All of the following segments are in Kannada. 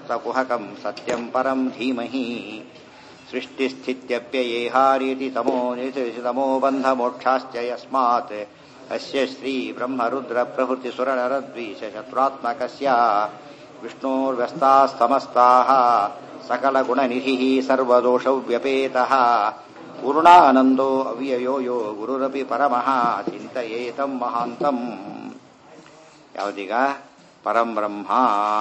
ಸಮಸ್ತಕುಹಕಂ ಸತ್ಯಂ ಪರಂ ಧೀಮಹಿ ಸೃಷ್ಟಿಸ್ಥಿತ್ಯಪ್ಯಯೇಹಾರೀತಿ ತಮೋ ಬಂಧ ಮೋಕ್ಷಾಶ್ಚ ಯಸ್ಮಾತ್ ಅಸ್ಯ ಶ್ರೀ ಬ್ರಹ್ಮ ರುದ್ರ ಪ್ರಭೃತಿ ಸುರನರದ್ವೀಷ ಶತ್ರುತ್ಮಕಸ್ಯ ವಿಷ್ಣೋರ್ವ್ಯಸ್ತಾಃ ಸಮಸ್ತಾಃ ಸಕಲ ಗುಣನಿಧಿಃ ಸರ್ವದೋಷವ್ಯಪೇತಃ ಪೂರ್ಣಾನಂದೋ ಅವ್ಯಯೋ ಯೋ ಗುರುರಪಿ ಪರಮಃ ಚಿಂತಯೇತಂ ಮಹಾಂತಂ. ಯಾವುದೀಗ ಪರಂ ಬ್ರಹ್ಮ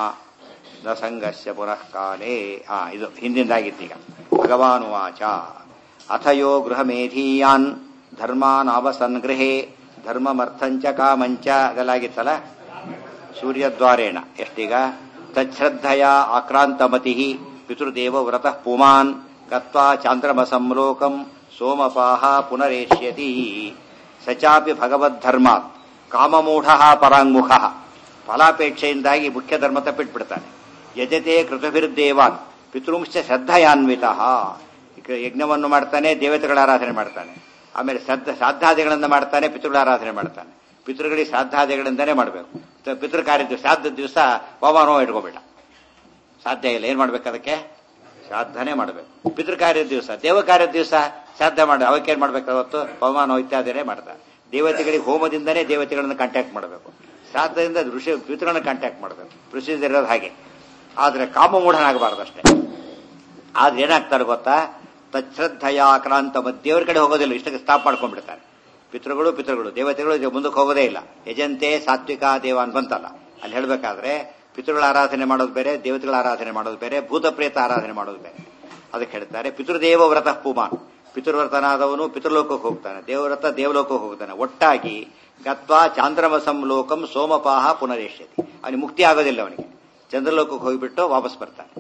ನ ಸಂಗಸ್ಯ ಪುನಃ ಕಾಲೇ. ಇದು ಹಿಂದಿಂದಾಗಿತ್ತೀಗ. ಭಗವಾನುವಾಚ ಅಥಯೋ ಗೃಹಮೇಧೀಯಾನ್ ಧರ್ಮಾನಾವಸನ್ಗೃಹೇ ಧರ್ಮಮರ್ಥಂಚ ಕಾಮಂಚ ಅದೆಲ್ಲಾಗಿತ್ತಲ್ಲ ಸೂರ್ಯದ್ವಾರೇಣ. ಎಷ್ಟೀಗ ತಚ್ಛ್ರದ್ಧಯ ಆಕ್ರಾಂತಮತಿ ಪಿತೃದೇವ ವ್ರತಃ ಪುಮಾನ್ ಗತ್ವಾ ಚಾಂದ್ರಮಸಂ ಲೋಕಂ ಸೋಮಪಾಹ ಪುನರೇಷ್ಯತಿ. ಸಚಾಪಿ ಭಗವದ್ಧರ್ಮಾತ್ ಕಾಮಮೂಢಃ ಪರಾಂಗುಖಃ. ಫಲಾಪೇಕ್ಷೆಯಿಂದಾಗಿ ಮುಖ್ಯ ಧರ್ಮ ತಪ್ಪಿಟ್ಬಿಡ್ತಾನೆ. ಯಜತೆ ಕೃತಭಿರ್ದೇವಾನ್ ಪಿತೃಂಶ್ಚ ಶ್ರದ್ಧಯಾನ್ವಿತಃ. ಯಜ್ಞವನ್ನು ಮಾಡ್ತಾನೆ, ದೇವತೆಗಳ ಆರಾಧನೆ ಮಾಡ್ತಾನೆ. ಆಮೇಲೆ ಶ್ರಾದ್ದಾದಿಗಳನ್ನು ಮಾಡ್ತಾನೆ, ಪಿತೃಗಳ ಆರಾಧನೆ ಮಾಡ್ತಾನೆ. ಪಿತೃಗಳಿಗೆ ಶ್ರಾದ್ದಾದಿಗಳಿಂದನೇ ಮಾಡಬೇಕು. ಪಿತೃ ಕಾರ್ಯ ಶ್ರಾದ್ದದ ದಿವಸ ಹೋಮ ಇಟ್ಕೋಬೇಡ, ಸಾಧ್ಯ ಇಲ್ಲ. ಏನ್ ಮಾಡ್ಬೇಕು? ಅದಕ್ಕೆ ಶ್ರಾದ್ದನೇ ಮಾಡಬೇಕು. ಪಿತೃ ಕಾರ್ಯದ ದಿವಸ, ದೇವ ಕಾರ್ಯದ ದಿವಸ ಶ್ರಾದ್ದ ಮಾಡಿ ಅವಕ್ಕೇನ್ ಮಾಡ್ಬೇಕು? ಅವತ್ತು ಹೋಮ ಇತ್ಯಾದಿನೇ ಮಾಡ್ತಾರೆ. ದೇವತೆಗಳಿಗೆ ಹೋಮದಿಂದನೇ ದೇವತೆಗಳನ್ನು ಕಾಂಟ್ಯಾಕ್ಟ್ ಮಾಡಬೇಕು, ಶ್ರಾದ್ದದಿಂದ ಋಷಿ ಪಿತೃಗಳನ್ನ ಕಾಂಟ್ಯಾಕ್ಟ್ ಮಾಡಬೇಕು. ಪ್ರೊಸೀಜರ್ ಇರೋದು ಹಾಗೆ. ಆದ್ರೆ ಕಾಮಮೂಢನಾಗಬಾರ್ದು ಅಷ್ಟೇ. ಆದ್ರೆ ಏನಾಗ್ತಾರೆ ಗೊತ್ತಾ? ತಚ್ಛ್ರದ್ಧಯ ಕ್ರಾಂತ ದೇವರ ಕಡೆ ಹೋಗೋದಿಲ್ಲ, ಇಷ್ಟಕ್ಕೆ ಸ್ಟಾಪ್ ಮಾಡ್ಕೊಂಡ್ಬಿಡ್ತಾರೆ. ಪಿತೃಗಳು ದೇವತೆಗಳು ಮುಂದಕ್ಕೆ ಹೋಗೋದೇ ಇಲ್ಲ. ಯಜಂತೆ ಸಾತ್ವಿಕ ದೇವ ಅಂತ ಬಂತಲ್ಲ, ಅಲ್ಲಿ ಹೇಳ್ಬೇಕಾದ್ರೆ ಪಿತೃಗಳ ಆರಾಧನೆ ಮಾಡೋದು ಬೇರೆ, ದೇವತೆಗಳ ಆರಾಧನೆ ಮಾಡೋದು ಬೇರೆ, ಭೂತ ಪ್ರೇತ ಆರಾಧನೆ ಮಾಡೋದು ಬೇರೆ. ಅದಕ್ಕೆ ಹೇಳ್ತಾರೆ ಪಿತೃದೇವ ವ್ರತಃ ಪುಮಾನ್. ಪಿತೃವ್ರತನಾದವನು ಪಿತೃಲೋಕಕ್ಕೆ ಹೋಗ್ತಾನೆ, ದೇವವ್ರತ ದೇವಲೋಕಕ್ಕೆ ಹೋಗ್ತಾನೆ. ಒಟ್ಟಾಗಿ ಗತ್ವಾ ಚಾಂದ್ರಮಸಂ ಲೋಕಂ ಸೋಮಪಾಹ ಪುನರೇಷ್ಯತಿ. ಅವನಿಗೆ ಮುಕ್ತಿ ಆಗೋದಿಲ್ಲ. ಅವನಿಗೆ ಚಂದ್ರಲೋಕಕ್ಕೆ ಹೋಗಿಬಿಟ್ಟು ವಾಪಸ್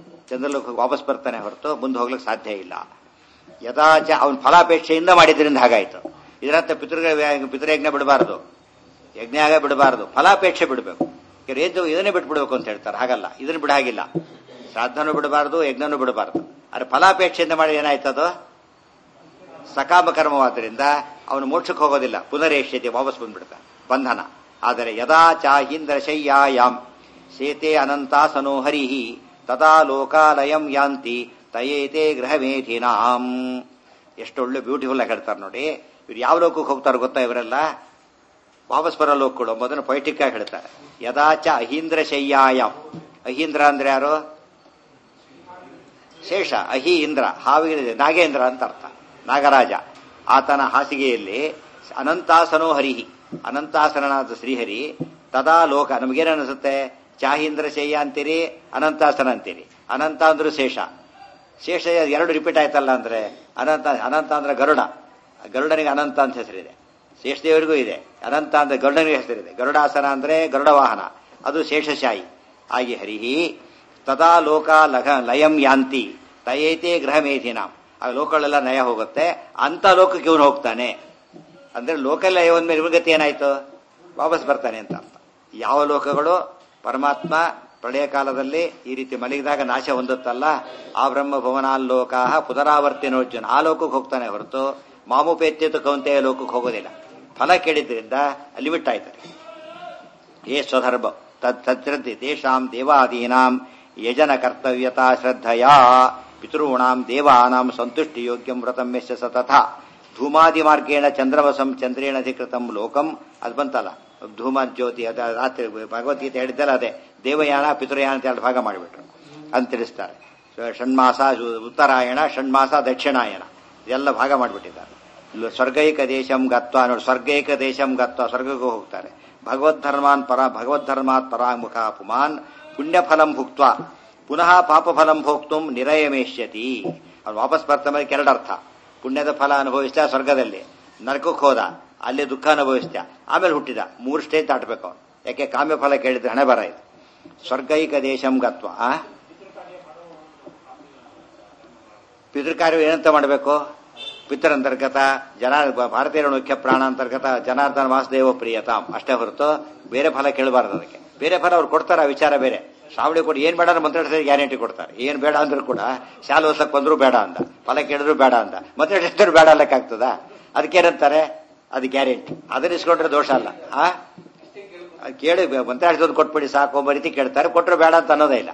ಬರ್ತಾನೆ ಹೊರತು ಮುಂದೆ ಹೋಗ್ಲಿಕ್ಕೆ ಸಾಧ್ಯ ಇಲ್ಲ. ಯಥಾಚ ಅವನ ಫಲಾಪೇಕ್ಷೆಯಿಂದ ಮಾಡಿದ್ರಿಂದ ಹಾಗಾಯ್ತು. ಇದರರ್ಥ ಪಿತೃಯಜ್ಞ ಬಿಡಬಾರದು, ಯಜ್ಞ ಬಿಡಬಾರದು, ಫಲಾಪೇಕ್ಷೆ ಬಿಡಬೇಕು. ಇದನ್ನೇ ಬಿಟ್ಬಿಡ್ಬೇಕು ಅಂತ ಹೇಳ್ತಾರೆ. ಹಾಗಲ್ಲ, ಇದನ್ನು ಬಿಡಾಗಿಲ್ಲ. ಶ್ರಾದ್ದನೂ ಬಿಡಬಾರದು, ಯಜ್ಞನೂ ಬಿಡಬಾರದು. ಆದ್ರೆ ಫಲಾಪೇಕ್ಷೆಯಿಂದ ಮಾಡಿ ಏನಾಯ್ತದು? ಸಕಾಮ ಕರ್ಮವಾದ್ದರಿಂದ ಅವನು ಮೋಕ್ಷಕ್ಕೆ ಹೋಗೋದಿಲ್ಲ, ಪುನರೇಷ್ಯತೆ, ವಾಪಸ್ ಬಂದ್ಬಿಡ್ತಾನೆ, ಬಂಧನ. ಆದರೆ ಯದಾ ಚಾಹೀಂದ್ರ ಶಯ್ಯಾಯಾಂ ಸೇತೆ ಅನಂತಾಸನೋ ಹರಿಹಿ ತದಾ ಲೋಕಾಲಯಂ ಯಾಂತಿ ತಯೇತೆ ಗೃಹಮೇಧಿನಾಂ. ಎಷ್ಟೊಳ್ಳೆ ಬ್ಯೂಟಿಫುಲ್ ಆಗಿ ಹೇಳ್ತಾರೆ ನೋಡಿ. ಇವ್ರು ಯಾವ ಲೋಕಕ್ಕೆ ಹೋಗ್ತಾರೆ ಗೊತ್ತಾ? ಇವರೆಲ್ಲ ವಾಪಸ್ ಬರೋ ಲೋಕಗಳು. ಮೊದಲು ಪೊಯಿಟಿಕ್ ಆಗಿ ಹೇಳ್ತಾರೆ. ಯದಾಚ ಅಹೀಂದ್ರ ಶಯ್ಯಾಯಾಂ. ಅಹೀಂದ್ರ ಅಂದ್ರೆ ಯಾರು? ಶೇಷ. ಅಹಿ ಇಂದ್ರ, ಹಾವಿಗೆ ನಾಗೇಂದ್ರ ಅಂತ ಅರ್ಥ, ನಾಗರಾಜ. ಆತನ ಹಾಸಿಗೆಯಲ್ಲಿ ಅನಂತಾಸನೋ ಹರಿಹಿ, ಅನಂತಾಸನಾದ ಶ್ರೀಹರಿ. ತದಾ ಲೋಕ. ನಮಗೇನು ಅನಿಸುತ್ತೆ? ಚಾಹೀಂದ್ರ ಶಯ್ಯ ಅಂತೀರಿ, ಅನಂತಾಸನ ಅಂತೀರಿ. ಅನಂತ ಅಂದ್ರೂ ಶೇಷ. ಶೇಷ ಎರಡು ರಿಪೀಟ್ ಆಯ್ತಲ್ಲ ಅಂದ್ರೆ ಅನಂತ ಅಂದ್ರೆ ಗರುಡ. ಗರುಡನಿಗೆ ಅನಂತ ಅಂತ ಹೆಸರಿದೆ, ಶೇಷದೇವರಿಗೂ ಇದೆ. ಅನಂತ ಅಂದ್ರೆ ಗರುಡನಿಗೆ ಹೆಸರಿದೆ. ಗರುಡಾಸನ ಅಂದ್ರೆ ಗರುಡ ವಾಹನ, ಅದು ಶೇಷಶಾಹಿ. ಹಾಗೆ ಹರಿಹಿ ತದಾ ಲೋಕ ಲಯಂ ಯಾಂತಿ ತಯೇತೆ ಗೃಹಮೇಧಿನಾಂ. ಆ ಲೋಕಗಳೆಲ್ಲ ನಯ ಹೋಗುತ್ತೆ, ಅಂತ ಲೋಕಕ್ಕೆ ಇವನು ಹೋಗ್ತಾನೆ. ಅಂದ್ರೆ ಲೋಕಲ್ ಲಯ ಒಂದ್ಮೇಲೆ ಇವನ ಗತಿ ಏನಾಯ್ತು? ವಾಪಸ್ ಬರ್ತಾನೆ ಅಂತ ಅರ್ಥ. ಯಾವ ಲೋಕಗಳು ಪರಮಾತ್ಮ ಪ್ರಳಯ ಕಾಲದಲ್ಲಿ ಈ ರೀತಿ ಮಲಗಿದಾಗ ನಾಶ ಹೊಂದುತ್ತಲ್ಲ, ಆ ಬ್ರಹ್ಮ ಭುವನಾಲ್ಲೋಕಾಹ ಪುನರಾವರ್ತಿನೋರ್ಜುನ, ಆ ಲೋಕಕ್ಕೆ ಹೋಗ್ತಾನೆ ಹೊರತು ಮಾಮುಪೇತ್ಯತ ಕೌಂತೆಯ ಲೋಕಕ್ಕೆ ಹೋಗೋದಿಲ್ಲ. ಫಲ ಕೇಳಿದ್ರಿಂದ ಲಿಮಿಟ್ ಆಯ್ತಾರೆ. ಯೇ ಸ್ವಧರ್ಮ ತದ್ಶ್ರದ್ಧೆ ತೇಷಾಂ ದೇವಾದೀನಾಂ ಯಜನ ಕರ್ತವ್ಯತಾ ಶ್ರದ್ಧಯಾ ಪಿತॄಣಾಂ ದೇವಾನಾಂ ಸಂತುಷ್ಟಿ ಯೋಗ್ಯಂ ವ್ರತಂ ಯಸ್ಯ ಸತತಾ ಧೂಮಾದಿ ಮಾರ್ಗೇಣ ಚಂದ್ರವಸಂ ಚಂದ್ರೇಣಧಿಕೃತಂ ಲೋಕಂ. ಅದು ಬಂತಲ್ಲ ಧೂಮ ಜ್ಯೋತಿ, ಅದ ರಾತ್ರಿ ಭಗವದ್ಗೀತೆ ಹೇಳಿದ್ದಲ್ಲ ಅದೇ. ದೇವಯಾನ ಪಿತೃಯಾನ ಅಂತ ಎರಡು ಭಾಗ ಮಾಡಿಬಿಟ್ರು ಅಂತ ತಿಳಿಸ್ತಾರೆ. ಷಣ್ಮಾಸ ಉತ್ತರಾಯಣ, ಷಣ್ಮಾಸ ದಕ್ಷಿಣಾಯನ, ಇದೆಲ್ಲ ಭಾಗ ಮಾಡಿಬಿಟ್ಟಿದ್ದಾರೆ. ಸ್ವರ್ಗೈಕ ದೇಶಂ ಗತ್ವ ನೋಡಿ, ಸ್ವರ್ಗೈಕ ದೇಶಂ ಗತ್ವ ಸ್ವರ್ಗಕ್ಕೂ ಹೋಗ್ತಾರೆ. ಭಗವದ್ಧರ್ಮಾತ್ ಪರಾಂಗುಖ ಪುಮಾನ್ ಪುಣ್ಯಫಲಂ ಭುಕ್ತ ಪುನಃ ಪಾಪಫಲಂ ಭೋಕ್ತುಂ ನಿರಯಮೇಷ್ಯತಿ. ಅವ್ನು ವಾಪಸ್ ಬರ್ತಾನೆ. ಎರಡರ್ಥ. ಪುಣ್ಯದ ಫಲ ಅನುಭವಿಸ್ತಾ ಸ್ವರ್ಗದಲ್ಲಿ, ನರಕಕ್ಕೆ ಹೋದ, ಅಲ್ಲಿ ದುಃಖ ಅನುಭವಿಸ್ತಾ, ಆಮೇಲೆ ಹುಟ್ಟಿದ. 3 ಸ್ಟೇಜ್ ದಾಟಬೇಕು ಅವನು. ಯಾಕೆ? ಕಾಮ್ಯ ಫಲ ಕೇಳಿದ್ರೆ ಹಣೆ ಬರ ಇದು. ಸ್ವರ್ಗೈಕ ದೇಶಂ ಗತ್ವ. ಪಿತೃಕಾರ್ಯ ಏನಂತ ಮಾಡಬೇಕು? ಪಿತೃಂತರ್ಗತ ಭಾರತೀಯರ ಮುಖ್ಯ ಪ್ರಾಣಾಂತರ್ಗತ ಜನಾರ್ದನ ವಾಸುದೇವ ಪ್ರಿಯತಾಂ ಅಷ್ಟೇ ಹೊರತು ಬೇರೆ ಫಲ ಕೇಳಬಾರದು. ಅದಕ್ಕೆ ಬೇರೆ ಫಲ ಅವ್ರು ಕೊಡ್ತಾರೆ, ಆ ವಿಚಾರ ಬೇರೆ. ಶ್ರಾವಣಿ ಕೊಟ್ಟು ಏನ್ ಬೇಡ ಮಂತ್ರಾಕ್ಷರ ಗ್ಯಾರಂಟಿ ಕೊಡ್ತಾರೆ. ಏನ್ ಬೇಡ ಅಂದ್ರೂ ಕೂಡ ಶಾಲೆ ಓದ್ಸಕ್ ಬಂದ್ರು ಬೇಡ ಅಂದ, ಫಲ ಕೇಳಿದ್ರು ಬೇಡ ಅಂದ, ಮಂತ್ರಾಕ್ಷರ ಬೇಡ ಅಲ್ಲಕ್ಕಾಗ್ತದ? ಅದಕ್ಕೇನಂತಾರೆ? ಅದು ಗ್ಯಾರಂಟಿ. ಅದನ್ನ ಇಸ್ಕೊಂಡ್ರೆ ದೋಷ ಅಲ್ಲ. ಕೇಳಿ ಮಂತ್ರಾಕ್ಷರ ಕೊಟ್ಬಿಡಿ ಸಾಕು, ಒಬ್ಬ ರೀತಿ ಕೇಳ್ತಾರೆ, ಕೊಟ್ಟರು ಬೇಡ ಅಂತ ಅನ್ನೋದೇ ಇಲ್ಲ.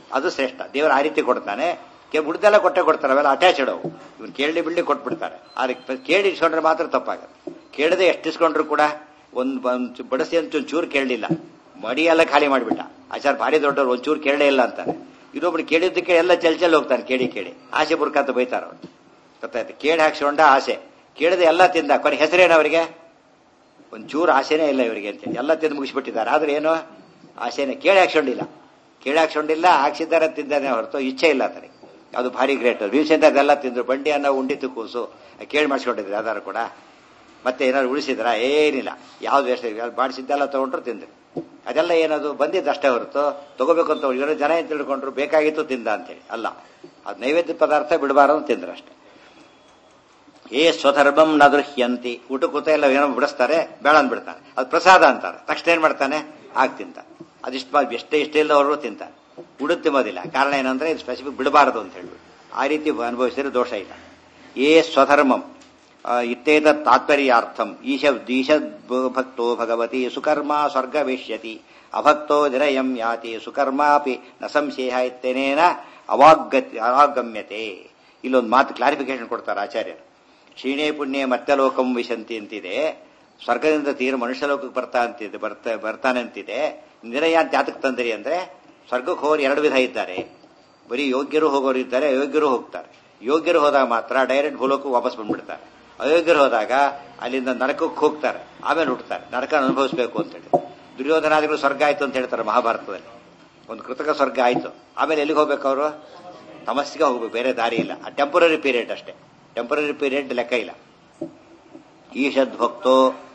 ಅದು ಶ್ರೇಷ್ಠ. ದೇವರು ಆ ರೀತಿ ಕೊಡ್ತಾನೆ. ಉಳಿದೆಲ್ಲ ಕೊಟ್ಟೆ ಕೊಡ್ತಾರೆ, ಅವೆಲ್ಲ ಅಟ್ಯಾಚ್ಡ್ ಅವು. ಇವನು ಕೇಳಿ ಬಿಡ್ಲಿ ಕೊಟ್ಬಿಡ್ತಾರೆ. ಆದ್ರೆ ಕೇಳಿ ಇಸ್ಕೊಂಡ್ರೆ ಮಾತ್ರ ತಪ್ಪಾಗುತ್ತೆ. ಕೇಳದೆ ಎಷ್ಟು ಇಸ್ಕೊಂಡ್ರು ಕೂಡ ಒಂದು ಬಡಸಿ ಅಂತ ಒಂಚೂರು ಕೇಳಲಿಲ್ಲ, ಮಡಿ ಎಲ್ಲ ಖಾಲಿ ಮಾಡಿಬಿಟ್ಟ. ಆಚಾರ ಭಾರಿ ದೊಡ್ಡವ್ರು, ಒಂಚೂರು ಕೇಳಲೇ ಇಲ್ಲ ಅಂತಾರೆ. ಇನ್ನೊಬ್ರು ಕೇಳಿದ್ದಕ್ಕೆ ಎಲ್ಲ ಚೆಲ್ ಹೋಗ್ತಾನೆ, ಕೇಳಿ ಆಸೆ ಬುರ್ಕಂತ ಬೈತಾರ ಅವ್ರು. ಗೊತ್ತಾಯ್ತು, ಕೇಳಿ ಹಾಕ್ಸ್ಕೊಂಡ ಆಸೆ, ಕೇಳದೆ ಎಲ್ಲ ತಿಂದ. ಕೊನೆ ಹೆಸರೇನು ಅವರಿಗೆ? ಒಂಚೂರು ಆಸೆನೇ ಇಲ್ಲ ಇವರಿಗೆ ಅಂತೇಳಿ ಎಲ್ಲ ತಿಂದು ಮುಗಿಸ್ಬಿಟ್ಟಿದ್ದಾರೆ. ಆದ್ರೆ ಏನು ಆಸೆನೇ, ಕೇಳಿ ಹಾಕ್ಸ್ಕೊಂಡಿಲ್ಲ, ಹಾಕ್ಸಿದ್ದಾರೆ ತಿಂದಾನೆ ಹೊರತು ಇಚ್ಛೆ ಇಲ್ಲ ಆತನಿಗೆ. ಅದು ಭಾರಿ ಗ್ರೇಟ್. ಭೀಮಸೇನ ಅದೆಲ್ಲ ತಿಂದ್ರು, ಬಂಡಿ ಅನ್ನ ಉಂಡಿತು ಕೂಸು ಕೇಳಿ ಮಾಡಿಸ್ಕೊಂಡಿದ್ರು ಯಾವ್ದಾರು ಕೂಡ. ಮತ್ತೆ ಏನಾದ್ರು ಉಳಿಸಿದ್ರ? ಏನಿಲ್ಲ. ಯಾವ್ದು ಎಷ್ಟು ಮಾಡಿಸಿದ್ದೆಲ್ಲ ತಗೊಂಡ್ರು ತಿಂದ್ರು. ಅದೆಲ್ಲ ಏನದು ಬಂದಿದ್ದು ಅಷ್ಟೇ ಹೊರತು ತಗೋಬೇಕು ಅಂತ ಇವರ ಜನ ಏನ್ ತಿಳ್ಕೊಂಡ್ರು ಬೇಕಾಗಿತ್ತು ತಿಂದ ಅಂತೇಳಿ ಅಲ್ಲ. ಅದು ನೈವೇದ್ಯ ಪದಾರ್ಥ ಬಿಡಬಾರದು ತಿಂದ್ರು ಅಷ್ಟೇ. ಸ್ವಧರ್ಮಂ ನ ದೃಹ್ಯಂತಿ. ಊಟ ಕೂತ ಎಲ್ಲ ಏನೋ ಬಿಡಿಸ್ತಾರೆ, ಬೇಡ ಅಂದ್ಬಿಡ್ತಾನೆ. ಅದು ಪ್ರಸಾದ ಅಂತಾರೆ. ತಕ್ಷಣ ಏನ್ ಮಾಡ್ತಾನೆ? ತಿಂತ. ಅದಿಷ್ಟು ಎಷ್ಟೇ ಇಲ್ಲದವರು ತಿಂತಾರೆ. ಉಡುಗ್ ತಿನ್ನೋದಿಲ್ಲ. ಕಾರಣ ಏನಂದ್ರೆ ಇದು ಸ್ಪೆಸಿಫಿಕ್ ಬಿಡಬಾರದು ಅಂತ ಹೇಳ್ಬಿಟ್ಟು ಆ ರೀತಿ ಅನುಭವಿಸಿದ್ರೆ ದೋಷ ಇಲ್ಲ. ಸ್ವಧರ್ಮಂ ಇತ್ತೇತ ತಾತ್ಪರ್ಯಾರ್ಥಂ ಈಶ ಭಕ್ತೋ ಭಗವತಿ ಸುಕರ್ಮ ಸ್ವರ್ಗವೇಶ್ಯತಿ ಅಭಕ್ತೋ ನಿರಯಂ ಯಾತಿ ಸುಕರ್ಮಾಪಿ ನ ಸಂಶಯ ಇತ್ತೇನೇನ ಅವಾಗಮ್ಯತೆ. ಇಲ್ಲೊಂದು ಮಾತು ಕ್ಲಾರಿಫಿಕೇಶನ್ ಕೊಡ್ತಾರೆ ಆಚಾರ್ಯರು. ಕ್ಷೀಣೇ ಪುಣ್ಯ ಮತ್ತೆ ಲೋಕಂ ವಿಶಂತಿ ಅಂತಿದೆ, ಸ್ವರ್ಗದಿಂದ ತೀರ ಮನುಷ್ಯ ಲೋಕಕ್ಕೆ ಬರ್ತಾನೆ ಅಂತಿದೆ. ನಿರಯ ಅಂತ ಯಾತಕ್ಕೆ ತಂದ್ರಿ ಅಂದ್ರೆ, ಸ್ವರ್ಗಕ್ಕೆ ಹೋಗೋರು ಎರಡು ವಿಧ ಇದ್ದಾರೆ. ಬರೀ ಯೋಗ್ಯರು ಹೋಗೋರು ಇದ್ದಾರೆ, ಅಯೋಗ್ಯರು ಹೋಗ್ತಾರೆ. ಯೋಗ್ಯರು ಹೋದಾಗ ಮಾತ್ರ ಡೈರೆಕ್ಟ್ ಭೂಲೋಕಕ್ಕೆ ವಾಪಸ್ ಬಂದ್ಬಿಡ್ತಾರೆ. ಅಯೋಗ್ಯರು ಹೋದಾಗ ಅಲ್ಲಿಂದ ನರಕಕ್ಕೆ ಹೋಗ್ತಾರೆ, ಆಮೇಲೆ ಹುಟ್ಟುತ್ತಾರೆ. ನರಕ ಅನುಭವಿಸಬೇಕು ಅಂತೇಳಿ. ದುರ್ಯೋಧನಾದಿಗಳು ಸ್ವರ್ಗ ಆಯ್ತು ಅಂತ ಹೇಳ್ತಾರೆ ಮಹಾಭಾರತದಲ್ಲಿ. ಒಂದು ಕೃತಕ ಸ್ವರ್ಗ ಆಯ್ತು, ಆಮೇಲೆ ಎಲ್ಲಿಗೆ ಹೋಗ್ಬೇಕು ಅವರು? ತಮಸ್ಸಿಗೆ ಹೋಗ್ಬೇಕು, ಬೇರೆ ದಾರಿ ಇಲ್ಲ. ಆ ಟೆಂಪರರಿ ಪೀರಿಯಡ್ ಅಷ್ಟೇ. ಟೆಂಪರರಿ ಪೀರಿಯಡ್ ಲೆಕ್ಕ ಇಲ್ಲ. ಈಶದ್ಭಕ್ತೋ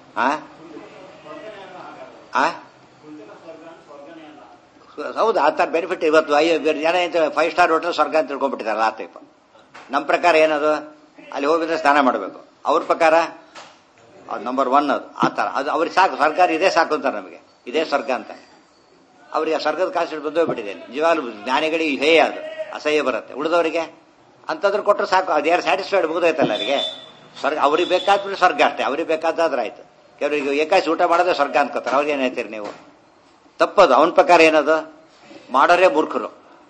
ಹೌದು, ಆ ತರ ಬೆನಿಫಿಟ್ ಇವತ್ತು ಜನ 5 ಸ್ಟಾರ್ ಹೋಟೆಲ್ ಸ್ವರ್ಗ ಅಂತ ತಿಳ್ಕೊಂಡ್ಬಿಟ್ಟಿದ್ದಾರೆ. ಆ ಟೈಪ್. ನಮ್ಮ ಪ್ರಕಾರ ಏನದು? ಅಲ್ಲಿ ಹೋಗಿದ್ರೆ ಸ್ನಾನ ಮಾಡಬೇಕು. ಅವ್ರ ಪ್ರಕಾರ ನಂಬರ್ 1 ಅದು. ಆ ತರ ಅದು ಅವ್ರಿಗೆ ಸಾಕು, ಸರ್ಕಾರ ಇದೇ ಸಾಕು ಅಂತಾರೆ. ನಮಗೆ ಇದೇ ಸ್ವರ್ಗ ಅಂತ. ಅವ್ರಿಗೆ ಸ್ವರ್ಗದ ಕಾನ್ಸೆಪ್ಟ್ ಬಂದೋಗ್ಬಿಟ್ಟಿದೆ. ನಿಜವಾಗ್ಲೂ ಜ್ಞಾನಿಗಳಿಗೆ ಹೇಯ ಅದು ಅಸಹ್ಯ ಬರುತ್ತೆ. ಉಳಿದವರಿಗೆ ಅಂತಂದ್ರೆ ಕೊಟ್ಟರು ಸಾಕು, ಅದು ಯಾರು ಸ್ಯಾಟಿಸ್ಫೈಡ್ ಮುಗಿದೋಯ್ತಲ್ಲ ಅವರಿಗೆ. ಸ್ವರ್ಗ ಅವ್ರಿಗೆ ಬೇಕಾದ್ಬಿಟ್ಟು ಸ್ವರ್ಗ ಅಷ್ಟೇ, ಅವ್ರಿಗೆ ಬೇಕಾದ್ರೆ ಆಯ್ತು. ಕೆಲವರಿಗೆ ಏಕಾಸಿ ಊಟ ಮಾಡೋದೇ ಸ್ವರ್ಗ ಅನ್ಕೋತಾರೆ. ಅವ್ರಿಗೆ ಏನ್ ಹೇಳ್ತೀರಿ ನೀವು? ತಪ್ಪದು. ಅವನ ಪ್ರಕಾರ ಏನದು? ಮಾಡೋರೇ ಮೂರ್ಖರು.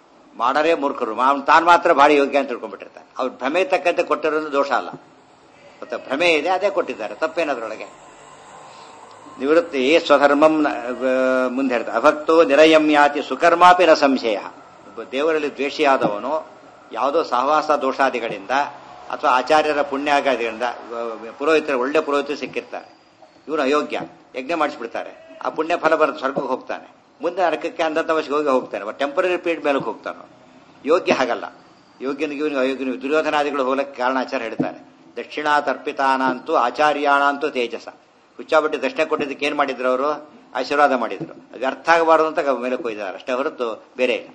ತಾನು ಮಾತ್ರ ಭಾರಿ ಯೋಗ್ಯ ಅಂತ ತಿಳ್ಕೊಂಡ್ಬಿಟ್ಟಿರ್ತಾರೆ. ಅವ್ರ ಭ್ರಮೆ ತಕ್ಕಂತೆ ಕೊಟ್ಟಿರೋದು ದೋಷ ಅಲ್ಲ. ಮತ್ತೆ ಭ್ರಮೆ ಇದೆ, ಅದೇ ಕೊಟ್ಟಿದ್ದಾರೆ. ತಪ್ಪೇನದ್ರೊಳಗೆ? ನಿವೃತ್ತಿ ಸ್ವಧರ್ಮಂ ಮುಂದೆ ಹೇಳ್ತಾರೆ. ಅಭಕ್ತೋ ನಿರಯಂ ಯಾತಿ ಸುಕರ್ಮಾಪಿ ನ ಸಂಶಯ. ದೇವರಲ್ಲಿ ದ್ವೇಷಿಯಾದವನು ಯಾವುದೋ ಸಹವಾಸ ದೋಷಾದಿಗಳಿಂದ ಅಥವಾ ಆಚಾರ್ಯರ ಪುಣ್ಯಾದಿಗಳಿಂದ ಪುರೋಹಿತರ ಒಳ್ಳೆ ಪುರೋಹಿತರು ಸಿಕ್ಕಿರ್ತಾರೆ. ಇವನು ಅಯೋಗ್ಯ, ಯಜ್ಞ ಮಾಡಿಸ್ಬಿಡ್ತಾರೆ. ಆ ಪುಣ್ಯ ಫಲ ಬರುತ್ತೆ, ಸ್ವರ್ಗಕ್ಕೆ ಹೋಗ್ತಾನೆ. ಮುಂದೆ ನರಕಕ್ಕೆ ಅಂಧತವಶಿಗೆ ಹೋಗ್ತಾನೆ. ಟೆಂಪರರಿ ಪೀರಿಯಡ್ ಮೇಲೆ ಹೋಗ್ತಾನೆ. ಯೋಗ್ಯ ಹಾಗಲ್ಲ. ಯೋಗ್ಯನಿಗೆ ಅಯೋಗ್ಯನಿಗೆ ದುರ್ಯೋಧನಾದಿಗಳು ಹೋಗಲಿಕ್ಕೆ ಕಾರಣ ಆಚಾರ್ಯ ಹೇಳ್ತಾರೆ. ದಕ್ಷಿಣಾತರ್ಪಿತಾನಂತೂ ಆಚಾರ್ಯಾಣಂತೂ ತೇಜಸ. ಹುಚ್ಚಾಬಟ್ಟಿ ದಕ್ಷಿಣ ಕೊಟ್ಟಿದ್ದಕ್ಕೆ ಏನ್ ಮಾಡಿದ್ರು ಅವರು? ಆಶೀರ್ವಾದ ಮಾಡಿದ್ರು. ಅದು ಅರ್ಥ ಆಗಬಾರದು ಅಂತ ಮೇಲೆ ಕೊಯ್ದಾರೆ ಅಷ್ಟೇ ಹೊರತು ಬೇರೆ ಇಲ್ಲ.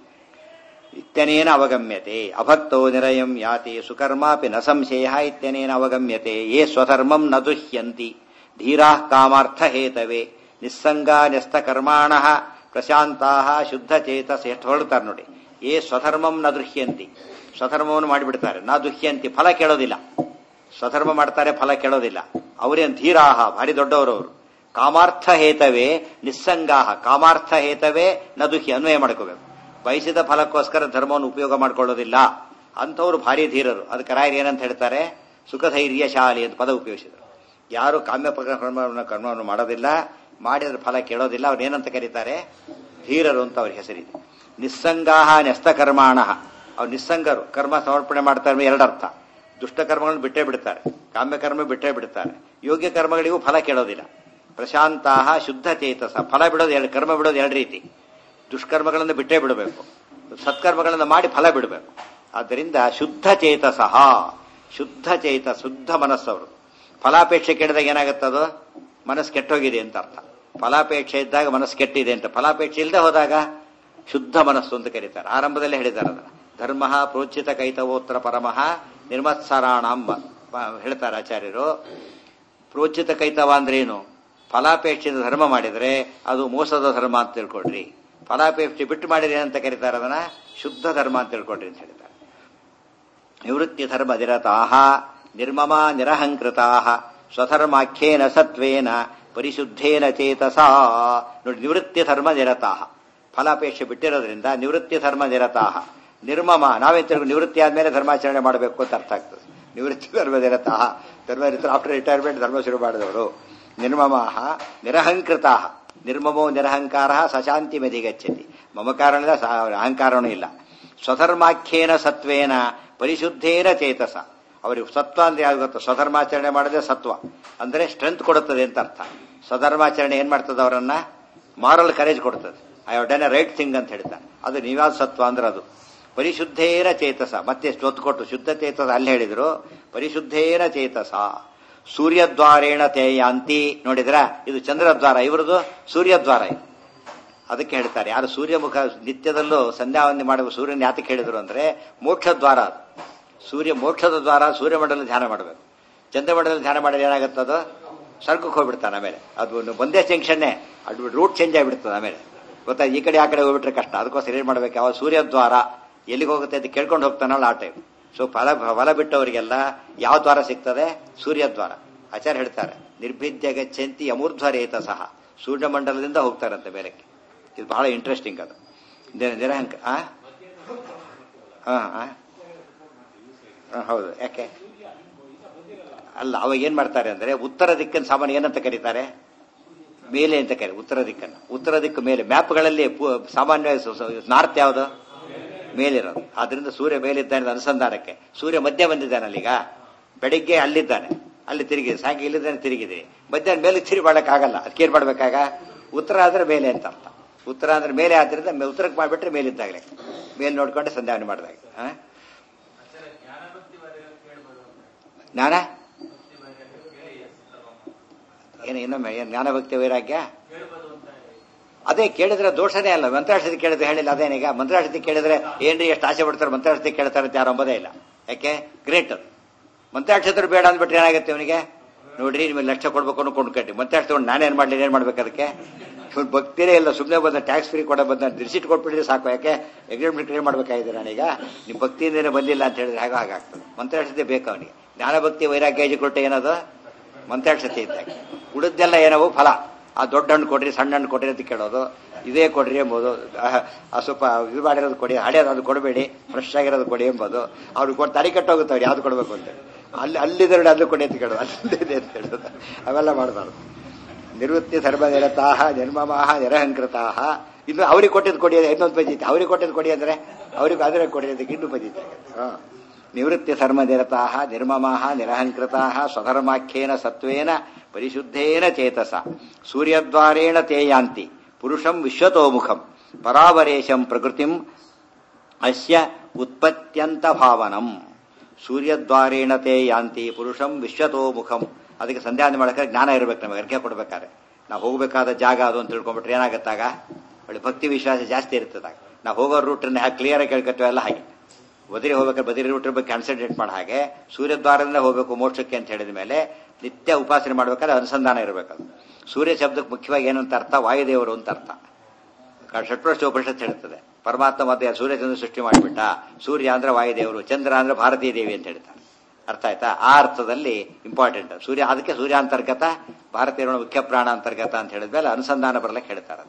ಇತ್ಯನೇನ ಅವಗಮ್ಯತೆ ಅಭಕ್ತೋ ನಿರಯಂ ಯಾತಿ ಸುಕರ್ಮಾಪಿ ನ ಸಂಶಯ ಇತ್ಯನೇನ ಅವಗಮ್ಯತೆ. ಸ್ವಧರ್ಮಂ ನ ದುಹ್ಯಂತಿ ಧೀರಾ ಕಾಮಾರ್ಥ ಹೇತವೇ ನಿಸ್ಸಂಗ ನ್ಯಸ್ತ ಕರ್ಮಾಣ ಪ್ರಶಾಂತಾ ಶುದ್ಧ ಚೇತಸ. ಎಷ್ಟು ಹೊರಡ್ತಾರೆ ನೋಡಿ. ಸ್ವಧರ್ಮಂ ನ ದುಹ್ಯಂತಿ. ಸ್ವಧರ್ಮವನ್ನು ಮಾಡಿಬಿಡ್ತಾರೆ. ನ ದುಹ್ಯಂತಿ, ಫಲ ಕೇಳೋದಿಲ್ಲ. ಸ್ವಧರ್ಮ ಮಾಡ್ತಾರೆ, ಫಲ ಕೇಳೋದಿಲ್ಲ. ಅವರೇನು ಧೀರಾಹ, ಭಾರಿ ದೊಡ್ಡವರವರು. ಕಾಮಾರ್ಥ ಹೇತವೇ ನಿಸ್ಸಂಗಾಹ. ಕಾಮಾರ್ಥ ಹೇತವೇ ನ ದುಹ್ಯ. ಅನ್ವಯ ಮಾಡ್ಕೋಬೇಕು. ಬಯಸಿದ ಫಲಕ್ಕೋಸ್ಕರ ಧರ್ಮವನ್ನು ಉಪಯೋಗ ಮಾಡ್ಕೊಳ್ಳೋದಿಲ್ಲ ಅಂತವ್ರು ಭಾರಿ ಧೀರರು. ಅದಕ್ಕೆ ರಾಯರು ಏನಂತ ಹೇಳ್ತಾರೆ? ಸುಖಧೈರ್ಯಶಾಲಿ ಅಂತ ಪದ ಉಪಯೋಗಿಸಿದ್ರು. ಯಾರು ಕಾಮ್ಯ ಕರ್ಮವನ್ನು ಮಾಡೋದಿಲ್ಲ, ಮಾಡಿದ್ರೆ ಫಲ ಕೇಳೋದಿಲ್ಲ, ಅವ್ರು ಏನಂತ ಕರೀತಾರೆ? ಧೀರರು ಅಂತ ಅವ್ರ ಹೆಸರಿದೆ. ನಿಸ್ಸಂಗಾಹ ನ್ಯಸ್ತ ಕರ್ಮಾಣ. ಅವ್ರು ನಿಸ್ಸಂಗರು, ಕರ್ಮ ಸಮರ್ಪಣೆ ಮಾಡ್ತಾರೆ. ಎರಡರ್ಥ. ದುಷ್ಟ ಕರ್ಮಗಳನ್ನು ಬಿಟ್ಟೇ ಬಿಡ್ತಾರೆ, ಕಾಮ್ಯ ಕರ್ಮ ಬಿಟ್ಟೇ ಬಿಡ್ತಾರೆ. ಯೋಗ್ಯ ಕರ್ಮಗಳಿಗೂ ಫಲ ಕೇಳೋದಿಲ್ಲ. ಪ್ರಶಾಂತಾಹ ಶುದ್ಧ ಚೇತಸ. ಫಲ ಬಿಡೋದು ಕರ್ಮ ಬಿಡೋದು ಎರಡು ರೀತಿ. ದುಷ್ಕರ್ಮಗಳನ್ನು ಬಿಟ್ಟೇ ಬಿಡಬೇಕು, ಸತ್ಕರ್ಮಗಳನ್ನು ಮಾಡಿ ಫಲ ಬಿಡಬೇಕು. ಆದ್ದರಿಂದ ಶುದ್ಧ ಚೇತಸಃ, ಶುದ್ಧ ಮನಸ್ಸವರು. ಫಲಾಪೇಕ್ಷೆ ಕೆಟ್ಟದಾಗ ಏನಾಗುತ್ತದು? ಮನಸ್ಸು ಕೆಟ್ಟೋಗಿದೆ ಅಂತ ಅರ್ಥ. ಫಲಾಪೇಕ್ಷೆ ಇದ್ದಾಗ ಮನಸ್ಸು ಕೆಟ್ಟಿದೆ ಅಂತ. ಫಲಾಪೇಕ್ಷೆ ಇಲ್ಲದೆ ಹೋದಾಗ ಶುದ್ಧ ಮನಸ್ಸು ಅಂತ ಕರೀತಾರೆ. ಆರಂಭದಲ್ಲೇ ಹೇಳಿದ್ದಾರೆ ಅದನ್ನ. ಧರ್ಮ ಪ್ರೋಚಿತ ಕೈತವೋತ್ರ ಪರಮಃ ನಿರ್ಮತ್ಸರಾಣಾಂ ಹೇಳ್ತಾರೆ ಆಚಾರ್ಯರು. ಪ್ರೋಚಿತ ಕೈತವ ಅಂದ್ರೆ ಏನು? ಫಲಾಪೇಕ್ಷೆಯಿಂದ ಧರ್ಮ ಮಾಡಿದ್ರೆ ಅದು ಮೋಸದ ಧರ್ಮ ಅಂತ ತಿಳ್ಕೊಡ್ರಿ. ಫಲಾಪೇಕ್ಷೆ ಬಿಟ್ಟು ಮಾಡಿದ್ರೆ ಏನಂತ ಕರೀತಾರೆ? ಅದನ್ನ ಶುದ್ಧ ಧರ್ಮ ಅಂತ ತಿಳ್ಕೊಡ್ರಿ ಅಂತ ಹೇಳಿದ್ದಾರೆ. ನಿವೃತ್ತಿ ಧರ್ಮ ನಿರತಾಹ ನಿರ್ಮಮ ನಿರಹಂಕೃತಾಹ ಸ್ವಧರ್ಮಾಖ್ಯೇನ ಸತ್ವೇನ ಪರಿಶುದ್ಧೇನ ಚೇತಸಾ. ನೋಡಿ, ನಿವೃತ್ತಿ ಧರ್ಮ ನಿರತಾಹ. ಫಲಾಪೇಕ್ಷೆ ಬಿಟ್ಟಿರೋದ್ರಿಂದ ನಿವೃತ್ತಿ ಧರ್ಮ ನಿರತಾಹ ನಿರ್ಮಮ. ನಾವೇ ತಿರುಗಿ ನಿವೃತ್ತಿ ಆದ್ಮೇಲೆ ಧರ್ಮಾಚರಣೆ ಮಾಡಬೇಕು ಅಂತ ಅರ್ಥ ಆಗ್ತದೆ. ನಿವೃತ್ತಿ ಧರ್ಮ ನಿರತಾಹ, ಧರ್ಮನಿರತರು ಆಫ್ಟರ್ ರಿಟೈರ್ಮೆಂಟ್ ಧರ್ಮ ಶುರು ಮಾಡಿದವರು. ನಿರ್ಮಮಾಹ ನಿರಹಂಕೃತಾಹ, ನಿರ್ಮಮೋ ನಿರಹಂಕಾರ ಸಶಾಂತಿ ಮೆದಿಗಚ್ಚತಿ. ಮಮಕಾರಣ ಅಹಂಕಾರನೂ ಇಲ್ಲ. ಸ್ವಧರ್ಮಾಖ್ಯೇನ ಸತ್ವೇನ ಪರಿಶುದ್ಧೇನ ಚೇತಸ. ಅವರಿಗೆ ಸತ್ವ ಅಂದ್ರೆ ಯಾವ್ದು ಗೊತ್ತ? ಸ್ವಧರ್ಮಾಚರಣೆ ಮಾಡಿದ್ರೆ ಸತ್ವ ಅಂದ್ರೆ ಸ್ಟ್ರೆಂತ್ ಕೊಡುತ್ತದೆ ಅಂತ ಅರ್ಥ. ಸ್ವಧರ್ಮಾಚರಣೆ ಏನ್ ಮಾಡ್ತದೆ? ಅವರನ್ನ ಮಾರಲ್ ಕರೇಜ್ ಕೊಡ್ತದೆ. I have done a right thing ಅಂತ ಹೇಳ್ತಾರೆ. ಅದು ನಿವಾದ ಸತ್ವ ಅಂದ್ರೆ ಅದು. ಪರಿಶುದ್ಧೇನ ಚೇತಸ, ಮತ್ತೆ ಒತ್ತು ಕೊಟ್ಟು ಶುದ್ಧ ಚೇತಸ ಅಲ್ಲಿ ಹೇಳಿದ್ರು. ಪರಿಶುದ್ಧೇನ ಚೇತಸ ಸೂರ್ಯದ್ವಾರೇಣ ತೇಯಾಂತಿ. ನೋಡಿದ್ರ, ಇದು ಚಂದ್ರದ್ವಾರ, ಇವರದು ಸೂರ್ಯದ್ವಾರ. ಅದಕ್ಕೆ ಹೇಳ್ತಾರೆ ಯಾರು ಸೂರ್ಯಮುಖ ನಿತ್ಯದಲ್ಲೂ ಸಂಧ್ಯಾವಂದನೆ ಮಾಡುವ ಸೂರ್ಯನ ಯಾತಕ್ಕೆ ಹೇಳಿದ್ರು ಅಂದ್ರೆ ಮೋಕ್ಷದ್ವಾರ ಅದು. ಸೂರ್ಯ ಮೋಕ್ಷದ ದ್ವಾರ. ಸೂರ್ಯಮಂಡಲ ಧ್ಯಾನ ಮಾಡಬೇಕು. ಚಂದ್ರಮಂಡಲ ಧ್ಯಾನ ಮಾಡಿದ್ರೆ ಏನಾಗುತ್ತದು? ಸ್ವರ್ಗಕ್ಕೆ ಹೋಗ್ಬಿಡ್ತಾನೆ. ಆಮೇಲೆ ಅದು ಒಂದೇ ಜಂಕ್ಷನ್ನೇ, ಅದು ರೂಟ್ ಚೇಂಜ್ ಆಗಿಬಿಡ್ತದೆ. ಆಮೇಲೆ ಗೊತ್ತಾ, ಈ ಕಡೆ ಆ ಕಡೆ ಹೋಗ್ಬಿಟ್ರೆ ಕಷ್ಟ. ಅದಕ್ಕೋಸ್ಕರ ಏನ್ ಮಾಡ್ಬೇಕು? ಯಾವ ಸೂರ್ಯದ್ವಾರ ಎಲ್ಲಿಗೆ ಹೋಗುತ್ತೆ ಅಂತ ಕೇಳ್ಕೊಂಡು ಹೋಗ್ತಾನಲ್ಲ ಆ ಟೈಮ್. ಸೊ ಫಲ ಬಿಟ್ಟವರಿಗೆಲ್ಲ ಯಾವ ದ್ವಾರ ಸಿಗ್ತದೆ? ಸೂರ್ಯದ್ವಾರ. ಆಚಾರ್ಯ ಹೇಳ್ತಾರೆ ನಿರ್ಭಿದ್ಯ ಗಚ್ಚಂತಿ ಅಮೂರ್ಧ್ವರೇತ ಸಹ, ಸೂರ್ಯಮಂಡಲದಿಂದ ಹೋಗ್ತಾರಂತೆ ಬೇರೆಕ್ಕೆ. ಇದು ಬಹಳ ಇಂಟ್ರೆಸ್ಟಿಂಗ್. ಅದು ನಿರಹಂಕ. ಹೌದು. ಯಾಕೆ ಅಲ್ಲ, ಅವಾಗ ಏನ್ ಮಾಡ್ತಾರೆ ಅಂದ್ರೆ ಉತ್ತರ ದಿಕ್ಕನ್ನು ಸಾಮಾನ್ಯ ಏನಂತ ಕರೀತಾರೆ? ಮೇಲೆ ಅಂತ ಕರೀತಾರೆ ಉತ್ತರ ದಿಕ್ಕನ್ನು. ಉತ್ತರ ದಿಕ್ಕು ಮೇಲೆ. ಮ್ಯಾಪ್ಗಳಲ್ಲಿ ಸಾಮಾನ್ಯ ನಾರ್ತ್ ಯಾವುದು? ಮೇಲಿರೋದು. ಆದ್ರಿಂದ ಸೂರ್ಯ ಮೇಲಿದ್ದಾನೆ ಅನುಸಂಧಾನಕ್ಕೆ. ಸೂರ್ಯ ಮಧ್ಯ ಬಂದಿದ್ದಾನಲ್ಲೀಗ. ಬೆಳಿಗ್ಗೆ ಅಲ್ಲಿದ್ದಾನೆ, ಅಲ್ಲಿ ತಿರುಗಿದೆ. ಸಾಯಂಕಾಲ ಇಲ್ಲಿದ್ದಾನೆ, ತಿರುಗಿದೆ. ಮಧ್ಯಾಹ್ನ ಮೇಲೆ ತಿರುಗಿ ಮಾಡಕ್ಕಾಗಲ್ಲ. ಅದಕ್ಕೇನ್ ಮಾಡ್ಬೇಕಾಗ? ಉತ್ತರ ಆದ್ರೆ ಮೇಲೆ ಅಂತ ಅರ್ಥ. ಉತ್ತರ ಅಂದ್ರೆ ಮೇಲೆ ಆದ್ರಿಂದ ಉತ್ತರಕ್ಕೆ ಮಾಡ್ಬಿಟ್ರೆ ಮೇಲಿದ್ದಾಗಲೇ. ಮೇಲೆ ನೋಡ್ಕೊಂಡೆ ಸಂಧ್ಯಾವನೆ ಮಾಡಿದಾಗ. ಜ್ಞಾನ ಏನು ಇನ್ನೊಮ್ಮೆ ಏನು ಜ್ಞಾನಭಕ್ತಿ ವೈರಾಗ್ಯ? ಅದೇ ಕೇಳಿದ್ರೆ ದೋಷನೇ ಅಲ್ಲ. ಮಂತ್ರಾಕ್ಷತೆ ಕೇಳಿದ್ರೆ ಹೇಳಿಲ್ಲ ಅದೇನೀಗ? ಮಂತ್ರಾಕ್ಷತೆ ಕೇಳಿದ್ರೆ ಏನ್ರಿ ಎಷ್ಟು ಆಸೆ ಪಡ್ತಾರೆ, ಮಂತ್ರಾಕ್ಷತೆ ಕೇಳ್ತಾರೆ ಅಂತ ಯಾರು ಅಂಬೋದೇ ಇಲ್ಲ. ಯಾಕೆ? ಗ್ರೇಟ್ ಅದು. ಮಂತ್ರಾಕ್ಷತರು ಬೇಡ ಅಂದ್ಬಿಟ್ರೆ ಏನಾಗುತ್ತೆ ಅವನಿಗೆ? ನೋಡ್ರಿ ನಿಮಗೆ ಲಕ್ಷ ಕೊಡ್ಬೇಕು ಅನ್ಕೊಂಡು ಕಟ್ಟಿ ಮಂತ್ರಾಕ್ಷ ತಗೊಂಡು ನಾನೇನ್ ಮಾಡ್ಲಿ, ಏನ್ ಮಾಡ್ಬೇಕು ಅದಕ್ಕೆ? ಇವ್ರು ಭಕ್ತಿರೇ ಇಲ್ಲ. ಸುಮ್ಮನೆ ಬಂದ ಟ್ಯಾಕ್ಸ್ ಫ್ರೀ ಕೊಡ ಬಂದ ರಿಸಿಟ್ ಕೊಟ್ಬಿಟ್ಟಿದ್ರೆ ಸಾಕು. ಯಾಕೆ ಎಗ್ರಿಮೆಂಟ್ ಕ್ಲಿಯರ್ ಮಾಡ್ಬೇಕಾಗಿದೆ ನಾನೀಗ? ನಿಮ್ ಭಕ್ತಿಯಿಂದೇನೆ ಬಂದಿಲ್ಲ ಅಂತ ಹೇಳಿದ್ರೆ ಹಾಗಾಗ್ತದೆ. ಮಂತ್ರಾಕ್ಷತೆ ಬೇಕು ಅವನಿಗೆ. ಜ್ಞಾನಭಕ್ತಿ ವೈರಾಗ್ಯ ಕೊಟ್ಟೆ ಏನದು? ಮಂತ್ರಾಕ್ಷತೆ ಇದ್ದಾಗ. ಉಳಿದೆಲ್ಲ ಏನವು ಫಲ. ಆ ದೊಡ್ಡ ಹಣ್ಣು ಕೊಡ್ರಿ, ಸಣ್ಣ ಹಣ್ಣು ಕೊಡ್ರಿ ಅಂತ ಕೇಳೋದು. ಇದೇ ಕೊಡ್ರಿ ಎಂಬುದು. ಸ್ವಲ್ಪ ಇದು ಮಾಡಿರೋದು ಕೊಡಿ, ಹಳೆಯೋದು ಅದು ಕೊಡಬೇಡಿ, ಫ್ರೆಶ್ ಆಗಿರೋದು ಕೊಡಿ ಎಂಬುದು. ಅವ್ರಿಗೆ ಕೊಟ್ಟು ತಡಿ ಕಟ್ಟೋಗುತ್ತೆ ಅವ್ರು ಯಾವ್ದು ಕೊಡ್ಬೇಕು ಅಂತ. ಅಲ್ಲಿದ್ರೆ ಅದು ಕೊಡಿ ಅಂತ ಕೇಳೋದು, ಅಲ್ಲಿದೆ ಅಂತ ಹೇಳೋದು. ಅವೆಲ್ಲ ಮಾಡಬಾರ್ದು. ನಿವೃತ್ತಿ ಧರ್ಮ ನಿರತಾಹ ನಿರ್ಮಮಾಹ ನಿರಹಂಕೃತಾಹ. ಇನ್ನು ಅವ್ರಿಗೆ ಕೊಟ್ಟಿದ್ದು ಕೊಡಿ, ಇನ್ನೊಂದು ಪಂಜಿತಿ. ಅವ್ರಿಗೆ ಕೊಟ್ಟಿದ್ದು ಕೊಡಿ ಅಂದ್ರೆ ಅವ್ರಿಗೆ ಅದ್ರೆ ಕೊಡಿ ಅದಕ್ಕೆ ಇನ್ನೂ ಪಂಜಿತಿ. ನಿವೃತ್ತಿ ಧರ್ಮ ನಿರತಾಹ ನಿರ್ಮಮಾಹ ನಿರಹಂಕೃತಾಹ ಸ್ವಧರ್ಮಾಖ್ಯೇನ ಸತ್ವೇನ ಪರಿಶುದ್ಧೇನ ಚೇತಸ ಸೂರ್ಯದ್ವಾರೇಣ ತೇಯಾಂತಿ ಪುರುಷಂ ವಿಶ್ವತೋಮುಖಂ ಪರಾವರೇಶಂ ಪ್ರಕೃತಿಂ ಅಸ್ಯ ಉತ್ಪತ್ತ್ಯಂತ ಭಾವನಂ. ಸೂರ್ಯದ್ವಾರೇಣ ತೇಯಾಂತಿ ಪುರುಷಂ ವಿಶ್ವತೋಮುಖಂ. ಅದಕ್ಕೆ ಸಂಧ್ಯಾವಂದನೆ ಮಾಡಕ್ಕೆ ಜ್ಞಾನ ಇರಬೇಕು. ನಮಗೆ ಅರ್ಘ್ಯ ಕೊಡ್ಬೇಕಾದ್ರೆ ನಾವು ಹೋಗಬೇಕಾದ ಜಾಗ ಅದು ಅಂತ ತಿಳ್ಕೊಂಡ್ಬಿಟ್ರೆ ಏನಾಗತ್ತಾಗ? ಒಳ್ಳೆ ಭಕ್ತಿ ವಿಶ್ವಾಸ ಜಾಸ್ತಿ ಇರ್ತದಾಗ. ನಾವು ಹೋಗೋ ರೂಟನ್ನ ಕ್ಲಿಯರ್ ಆಗಿ ಕೇಳ್ಕೊತೀವಲ್ಲ ಹಾಗೆ. ಬದರಿ ಹೋಗ್ಬೇಕಾದ್ರೆ ಬದರಿ ರೂಟ್ ಬಗ್ಗೆ ಕಾನ್ಸಂಟ್ರೇಟ್ ಮಾಡೋ ಹಾಗೆ ಸೂರ್ಯದ್ವಾರದಿಂದ ಹೋಗಬೇಕು ಮೋಕ್ಷಕ್ಕೆ ಅಂತ ಹೇಳಿದ ಮೇಲೆ ನಿತ್ಯ ಉಪಾಸನೆ ಮಾಡ್ಬೇಕಾದ್ರೆ ಅನುಸಂಧಾನ ಇರಬೇಕದು. ಸೂರ್ಯ ಶಬ್ದಕ್ಕೆ ಮುಖ್ಯವಾಗಿ ಏನಂತ ಅರ್ಥ? ವಾಯುದೇವರು ಅಂತ ಅರ್ಥ. ಷಟ್ಪೃಷ್ಠ ಉಪನಿಷತ್ತು ಹೇಳ್ತದೆ ಪರಮಾತ್ಮ ಮಧ್ಯ ಸೂರ್ಯಚಂದ್ರ ಸೃಷ್ಟಿ ಮಾಡಿಬಿಟ್ಟ. ಸೂರ್ಯ ಅಂದ್ರೆ ವಾಯುದೇವರು, ಚಂದ್ರ ಅಂದ್ರೆ ಭಾರತೀಯ ದೇವಿ ಅಂತ ಹೇಳ್ತಾರೆ. ಅರ್ಥ ಆಯ್ತಾ? ಆ ಅರ್ಥದಲ್ಲಿ ಇಂಪಾರ್ಟೆಂಟ್ ಸೂರ್ಯ. ಅದಕ್ಕೆ ಸೂರ್ಯಾಂತರ್ಗತ, ಭಾರತೀಯರ ಮುಖ್ಯ ಪ್ರಾಣ ಅಂತರ್ಗತ ಅಂತ ಹೇಳಿದ್ಮೇಲೆ ಅನುಸಂಧಾನ ಬರ್ಲಿಕ್ಕೆ ಹೇಳ್ತಾರೆ.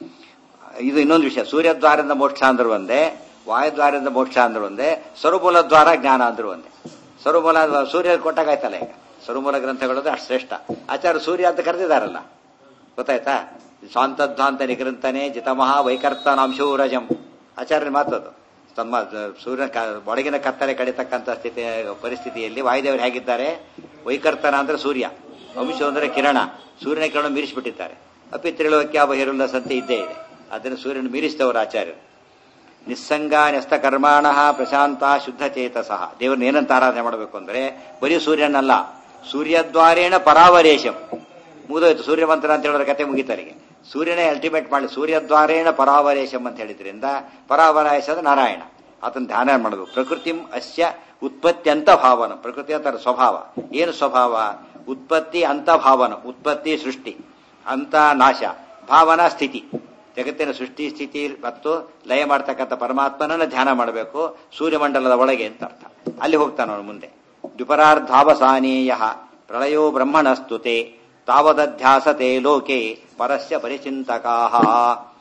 ಇದು ಇನ್ನೊಂದು ವಿಷಯ. ಸೂರ್ಯದ್ವಾರದಿಂದ ಮೋಕ್ಷ ಅಂದ್ರು ಒಂದೇ, ವಾಯುದ್ವಾರದಿಂದ ಮೋಕ್ಷ ಅಂದ್ರು ಒಂದೇ, ಸ್ವರಮೂಲ ದ್ವಾರ ಜ್ಞಾನ ಅಂದ್ರು ಒಂದೇ. ಸ್ವರಮೂಲ ಸೂರ್ಯ ಕೊಟ್ಟಾಗಾಯ್ತಲ್ಲ. ಈಗ ಸ್ವರಮೂಲ ಗ್ರಂಥಗಳದ್ದು ಅಷ್ಟು ಶ್ರೇಷ್ಠ. ಆಚಾರ್ಯ ಸೂರ್ಯ ಅಂತ ಕರೆದಿದ್ದಾರಲ್ಲ, ಗೊತ್ತಾಯ್ತಾ? ಸ್ವಾಂತಧ್ವಾಂತ ನಿಗ್ರಂಥನೆ ಜಿತಮಹಾ ವೈಕರ್ತನಾಂಶೂರಜಂ. ಆಚಾರ್ಯನ ಮಾತದು. ತಮ್ಮ ಸೂರ್ಯನ ಒಳಗಿನ ಕತ್ತಲೆ ಕಡಿತಕ್ಕಂಥ ಪರಿಸ್ಥಿತಿಯಲ್ಲಿ ವಾಯುದೇವರು ಹೇಗಿದ್ದಾರೆ? ವೈಕರ್ತನ ಅಂದ್ರೆ ಸೂರ್ಯ, ಅಂಶ ಅಂದ್ರೆ ಕಿರಣ. ಸೂರ್ಯನ ಕಿರಣ ಮೀರಿಸಿಬಿಟ್ಟಿದ್ದಾರೆ. ಅಪಿ ತ್ರಿಲೋಕ್ಯ ಬಹಿರುಲ್ಲ ಸಂತೆ ಇದ್ದೇ ಇದೆ. ಅದನ್ನು ಸೂರ್ಯನ ಮೀರಿಸಿದವರು ಆಚಾರ್ಯರು. ನಿಸ್ಸಂಗ ನ್ಯಸ್ತ ಕರ್ಮಾಣ ಪ್ರಶಾಂತ ಶುದ್ಧ ಚೇತಸಃ. ದೇವ್ರನ್ನ ಏನಂತ ಆರಾಧನೆ ಮಾಡಬೇಕು ಅಂದ್ರೆ ಬರೀ ಸೂರ್ಯನಲ್ಲ, ಸೂರ್ಯದ್ವಾರೇಣ ಪರಾವರೇಶಂ. ಮುಗಿದೋಯ್ತು ಸೂರ್ಯಮಂತ್ರ ಅಂತ ಹೇಳಿದ್ರೆ ಕತೆ ಮುಗಿತಾರಿಗೆ. ಸೂರ್ಯನೇ ಅಲ್ಟಿಮೇಟ್ ಮಾಡಿ ಸೂರ್ಯದ್ವಾರೇಣ ಪರಾವರೇಶಂ ಅಂತ ಹೇಳಿದ್ರಿಂದ ಪರಾವರೇಶದ ನಾರಾಯಣ, ಆತನ ಧ್ಯಾನ ಮಾಡಬೇಕು. ಪ್ರಕೃತಿಂ ಅಸ್ಯ ಉತ್ಪತ್ತಿ ಅಂತ ಭಾವನ. ಪ್ರಕೃತಿ ಅಂತ ಸ್ವಭಾವ. ಏನು ಸ್ವಭಾವ? ಉತ್ಪತ್ತಿ ಅಂತ ಭಾವನ. ಉತ್ಪತ್ತಿ ಸೃಷ್ಟಿ, ಅಂತ ನಾಶ, ಭಾವನಾ ಸ್ಥಿತಿ. ಜಗತ್ತಿನ ಸೃಷ್ಟಿ ಸ್ಥಿತಿ ಮತ್ತು ಲಯ ಮಾಡ್ತಕ್ಕಂಥ ಪರಮಾತ್ಮನನ್ನ ಧ್ಯಾನ ಮಾಡಬೇಕು ಸೂರ್ಯಮಂಡಲದ ಒಳಗೆ ಅಂತ ಅರ್ಥ. ಅಲ್ಲಿ ಹೋಗ್ತಾನ ಅವನು ಮುಂದೆ. ದ್ವಿಪರಾರ್ಧಾವಸಾನೇಯ ಪ್ರಳಯೋ ಬ್ರಹ್ಮಣಸ್ತುತೆ ತಾವದಧ್ಯಾಸತೆ ಲೋಕೆ ಪರಸ್ಯ ಪರಿಚಿಂತಕಾಹ.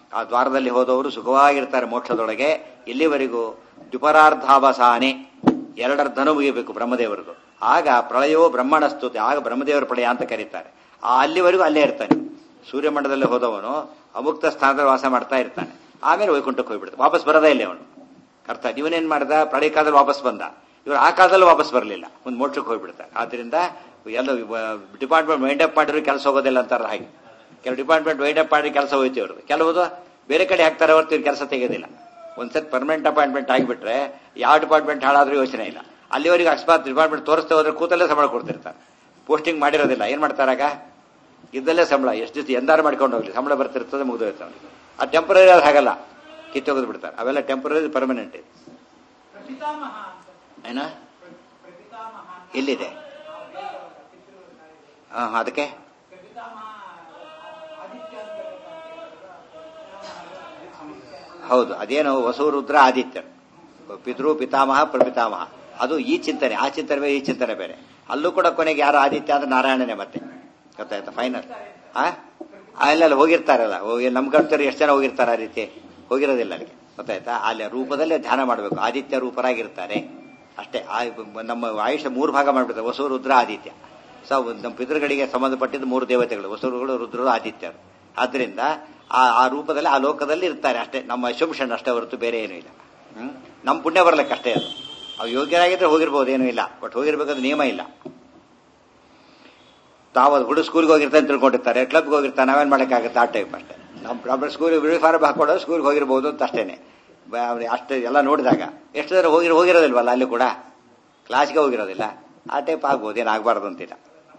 ಆ ದ್ವಾರದಲ್ಲಿ ಹೋದವರು ಸುಖವಾಗಿರ್ತಾರೆ ಮೋಕ್ಷದೊಳಗೆ. ಇಲ್ಲಿವರೆಗೂ ದ್ವಿಪರಾರ್ಧಾವಸಾನೆ, ಎರಡರ್ಧನೂ ಮುಗಿಯಬೇಕು ಬ್ರಹ್ಮದೇವರದು. ಆಗ ಪ್ರಳಯೋ ಬ್ರಹ್ಮಣ ಸ್ತುತಿ, ಆಗ ಬ್ರಹ್ಮದೇವರ ಪ್ರಳಯ ಅಂತ ಕರೀತಾರೆ. ಅಲ್ಲಿವರೆಗೂ ಅಲ್ಲೇ ಇರ್ತಾನೆ. ಸೂರ್ಯಮಂಡಲದಲ್ಲಿ ಹೋದವನು ಅಮುಕ್ತ ಸ್ಥಾನದಲ್ಲಿ ವಾಸ ಮಾಡ್ತಾ ಇರ್ತಾನೆ. ಆಮೇಲೆ ವೈಕುಂಠಕ್ಕೆ ಹೋಗ್ಬಿಡ್ತಾನೆ, ವಾಪಸ್ ಬರೋದೇ ಇಲ್ಲ ಅವನು. ಅರ್ಥ, ಇವನೇನ್ ಮಾಡ್ದ, ಪ್ರಳಯ ಕಾಲದಲ್ಲಿ ವಾಪಸ್ ಬಂದ, ಇವರು ಆ ಕಾಲದಲ್ಲಿ ವಾಪಸ್ ಬರಲಿಲ್ಲ, ಒಂದು ಮೋಕ್ಷಕ್ಕೆ ಹೋಗ್ಬಿಡ್ತಾರೆ. ಆದ್ರಿಂದ ಎಲ್ಲ ಡಿಪಾರ್ಟ್ಮೆಂಟ್ ವೈಂಡ್ ಅಪ್ ಮಾಡಿದ್ರು ಕೆಲಸ ಹೋಗೋದಿಲ್ಲ ಅಂತಾರ. ಹಾಗೆ ಕೆಲವು ಡಿಪಾರ್ಟ್ಮೆಂಟ್ ವೈಂಡ್ ಅಪ್ ಮಾಡಿ ಕೆಲಸ ಹೋಯ್ತು ಇವ್ರದ್ದು, ಕೆಲವುದು ಬೇರೆ ಕಡೆ ಹಾಕ್ತಾರೆ ಹೊರತು ಇವ್ರು ಕೆಲಸ ತೆಗೆಯೋದಿಲ್ಲ. ಒಂದ್ಸತಿ ಪರ್ಮನೆಂಟ್ ಅಪಾಯಿಂಟ್ಮೆಂಟ್ ಆಗಿಬಿಟ್ರೆ ಯಾವ ಡಿಪಾರ್ಟ್ಮೆಂಟ್ ಹಾಳಾದ್ರೂ ಯೋಚನೆ ಇಲ್ಲ. ಅಲ್ಲಿವರೆಗೂ ಅಕಸ್ಮಾತ್ ಡಿಪಾರ್ಟ್ಮೆಂಟ್ ತೋರಿಸ್ತಾ ಹೋದ್ರೆ ಕೂತಲ್ಲೇ ಸಂಬಳ ಕೊಡ್ತಿರ್ತಾರೆ. ಪೋಸ್ಟಿಂಗ್ ಮಾಡಿರೋದಿಲ್ಲ, ಏನ್ ಮಾಡ್ತಾರಾಗ ಇದ್ದಲ್ಲೇ ಸಂಬಳ, ಎಷ್ಟು ದಿವಸ ಎಂದಾರು ಮಾಡ್ಕೊಂಡು ಹೋಗ್ಲಿ ಸಂಬಳ ಬರ್ತಿರ್ತದೆ, ಮುಗಿದೋಯ್ತು. ಆ ಟೆಂಪರರಿ ಅದು ಹಾಗಲ್ಲ, ಕಿತ್ತೋಗದ್ ಬಿಡ್ತಾರೆ. ಅವೆಲ್ಲ ಟೆಂಪರರಿ, ಪರ್ಮನೆಂಟ್ ಇದೆ. ಏನ ಎಲ್ಲಿದೆ? ಅದಕ್ಕೆ ಹೌದು, ಅದೇನು ವಸುರುದ್ರ ಆದಿತ್ಯ, ಪಿತೃ ಪಿತಾಮಹ ಪ್ರಪಿತಾಮಹ, ಅದು ಈ ಚಿಂತನೆ. ಆ ಚಿಂತನೆ ಬೇರೆ, ಈ ಚಿಂತನೆ ಬೇರೆ. ಅಲ್ಲೂ ಕೂಡ ಕೊನೆಗೆ ಯಾರು ಆದಿತ್ಯ ಅಂದ್ರೆ ನಾರಾಯಣನೇ ಮತ್ತೆ, ಗೊತ್ತಾಯ್ತಾ? ಫೈನಲ್ ಅಲ್ಲೆಲ್ಲ ಹೋಗಿರ್ತಾರಲ್ಲ, ಹೋಗಿ ನಮ್ ಕರ್ತರು ಎಷ್ಟು ಜನ ಹೋಗಿರ್ತಾರೆ ಆ ರೀತಿ? ಹೋಗಿರೋದಿಲ್ಲ ಅಲ್ಲಿಗೆ, ಗೊತ್ತಾಯ್ತಾ? ಅಲ್ಲಿ ರೂಪದಲ್ಲೇ ಧ್ಯಾನ ಮಾಡಬೇಕು, ಆದಿತ್ಯ ರೂಪರಾಗಿರ್ತಾರೆ ಅಷ್ಟೇ. ನಮ್ಮ ಆಯುಷ್ಯ 3 ಭಾಗ ಮಾಡ್ಬಿಡ್ತಾರೆ, ವಸು ರುದ್ರ ಆದಿತ್ಯ. ನಮ್ಮ ಪಿತೃಗಳಿಗೆ ಸಂಬಂಧಪಟ್ಟಿದ್ದು 3 ದೇವತೆಗಳು, ವಸುರುಗಳು, ರುದ್ರರು, ಆದಿತ್ಯರು. ಆದ್ರಿಂದ ಆ ರೂಪದಲ್ಲಿ ಆ ಲೋಕದಲ್ಲಿ ಇರ್ತಾರೆ ಅಷ್ಟೇ. ನಮ್ಮ ಅಶುಂಷನ್ ಅಷ್ಟೇ ಹೊರತು ಬೇರೆ ಏನೂ ಇಲ್ಲ. ನಮ್ಮ ಪುಣ್ಯ ಬರ್ಲಿಕ್ಕೆ ಅಷ್ಟೇ ಅದು. ಅವು ಯೋಗ್ಯರಾಗಿದ್ರೆ ಹೋಗಿರ್ಬೋದು, ಏನೂ ಇಲ್ಲ. ಬಟ್ ಹೋಗಿರ್ಬೇಕಾದ್ರೆ ನಿಯಮ ಇಲ್ಲ. ತಾವು ಹುಡುಗ ಸ್ಕೂಲ್ಗೆ ಹೋಗಿರ್ತಾನೆ ತಿಳ್ಕೊಂಡಿರ್ತಾರೆ, ಕ್ಲಬ್ಗೆ ಹೋಗಿರ್ತಾನೆ, ನಾವೇನ್ ಮಾಡಕ್ಕಾಗುತ್ತೆ? ಆ ಟೈಪ್ ಅಷ್ಟೇ. ನಮ್ಮ ಸ್ಕೂಲ್ ಯೂನಿಫಾರ್ಮ್ ಹಾಕೊಳ್ಳೋದು ಸ್ಕೂಲ್ಗೆ ಹೋಗಿರ್ಬೋದು ಅಂತ ಅಷ್ಟೇನೆ. ಅಷ್ಟೇ ಎಲ್ಲ ನೋಡಿದಾಗ ಎಷ್ಟು ಜನ ಹೋಗಿರೋದಿಲ್ವಲ್ಲ, ಅಲ್ಲಿ ಕೂಡ ಕ್ಲಾಸ್ಗೆ ಹೋಗಿರೋದಿಲ್ಲ. ಆ ಟೈಪ್ ಆಗ್ಬೋದು, ಏನಾಗಬಾರ್ದು ಅಂತಿಲ್ಲ.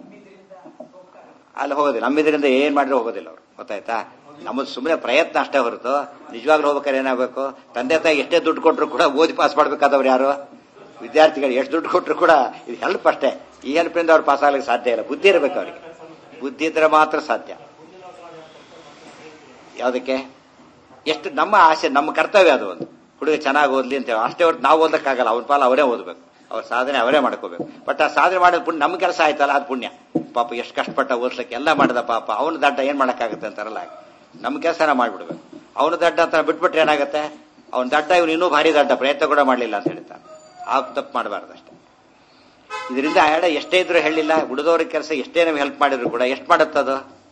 ಅಲ್ಲಿ ಹೋಗೋದಿಲ್ಲ, ನಮ್ಮಿದ್ರಿಂದ ಏನ್ ಮಾಡಿದ್ರೆ ಹೋಗೋದಿಲ್ಲ ಅವ್ರು, ಗೊತ್ತಾಯ್ತಾ? ನಮ್ಮದು ಸುಮ್ಮನೆ ಪ್ರಯತ್ನ ಅಷ್ಟೇ ಹೊರತು ನಿಜವಾಗ್ಲೂ ಹೋಗ್ಬೇಕಾದ್ರೆ ಏನಾಗಬೇಕು? ತಂದೆ ತಾಯಿ ಎಷ್ಟೇ ದುಡ್ಡು ಕೊಟ್ಟರು ಕೂಡ ಓದಿ ಪಾಸ್ ಮಾಡ್ಬೇಕಾದವ್ರು ಯಾರು? ವಿದ್ಯಾರ್ಥಿಗಳು. ಎಷ್ಟು ದುಡ್ಡು ಕೊಟ್ಟರು ಕೂಡ ಇದು ಹೆಲ್ಪ್ ಅಷ್ಟೇ. ಈ ಹೆಲ್ಪ್ನಿಂದ ಅವ್ರು ಪಾಸ್ ಆಗ್ಲಿಕ್ಕೆ ಸಾಧ್ಯ ಇಲ್ಲ. ಬುದ್ಧಿ ಇರಬೇಕು ಅವರಿಗೆ, ಬುದ್ಧಿ ಇದ್ರೆ ಮಾತ್ರ ಸಾಧ್ಯ. ಯಾವುದಕ್ಕೆ? ಎಷ್ಟು ನಮ್ಮ ಆಸೆ, ನಮ್ಮ ಕರ್ತವ್ಯ ಅದು. ಒಂದು ಹುಡುಗ ಚೆನ್ನಾಗಿ ಓದ್ಲಿ ಅಂತ ಹೇಳಿ ಅಷ್ಟೇ ಹೊರತು ನಾವು ಓದಕ್ಕಾಗಲ್ಲ. ಅವ್ರ ಪಾಲ ಅವರೇ ಓದಬೇಕು, ಅವ್ರ ಸಾಧನೆ ಅವರೇ ಮಾಡ್ಕೋಬೇಕು. ಬಟ್ ಆ ಸಾಧನೆ ಮಾಡಿದ ಪುಣ್ಯ ನಮ್ಮ ಕೆಲಸ ಆಯ್ತಲ್ಲ, ಅದು ಪುಣ್ಯ. ಪಾಪ ಎಷ್ಟು ಕಷ್ಟಪಟ್ಟ ಓದ್ಲಿಕ್ಕೆ ಎಲ್ಲ ಮಾಡಿದ ಪಾಪ, ಅವನು ದಡ್ಡ ಏನ್ ಮಾಡಕ್ಕಾಗತ್ತೆ ಅಂತಾರಲ್ಲ, ನಮ್ಮ ಕೆಲಸನ ಮಾಡ್ಬಿಡ್ಬೇಕು. ಅವನು ದಡ್ಡ ಅಂತ ಬಿಟ್ಬಿಟ್ರೆ ಏನಾಗುತ್ತೆ? ಅವ್ನು ದಡ್ಡ, ಇವನು ಇನ್ನೂ ಭಾರಿ ದಡ್ಡ, ಪ್ರಯತ್ನ ಕೂಡ ಮಾಡಲಿಲ್ಲ ಅಂತ ಹೇಳ್ತಾರೆ. ಆ ತಪ್ಪು ಮಾಡಬಾರ್ದು ಅಷ್ಟೇ. ಇದರಿಂದ ಎಷ್ಟೇ ಇದ್ರು ಹೇಳಿಲ್ಲ, ಉಳಿದವ್ರ ಕೆಲಸ ಎಷ್ಟೇ ನಾವು ಹೆಲ್ಪ್ ಮಾಡಿದ್ರು ಕೂಡ ಎಷ್ಟು ಮಾಡುತ್ತದು?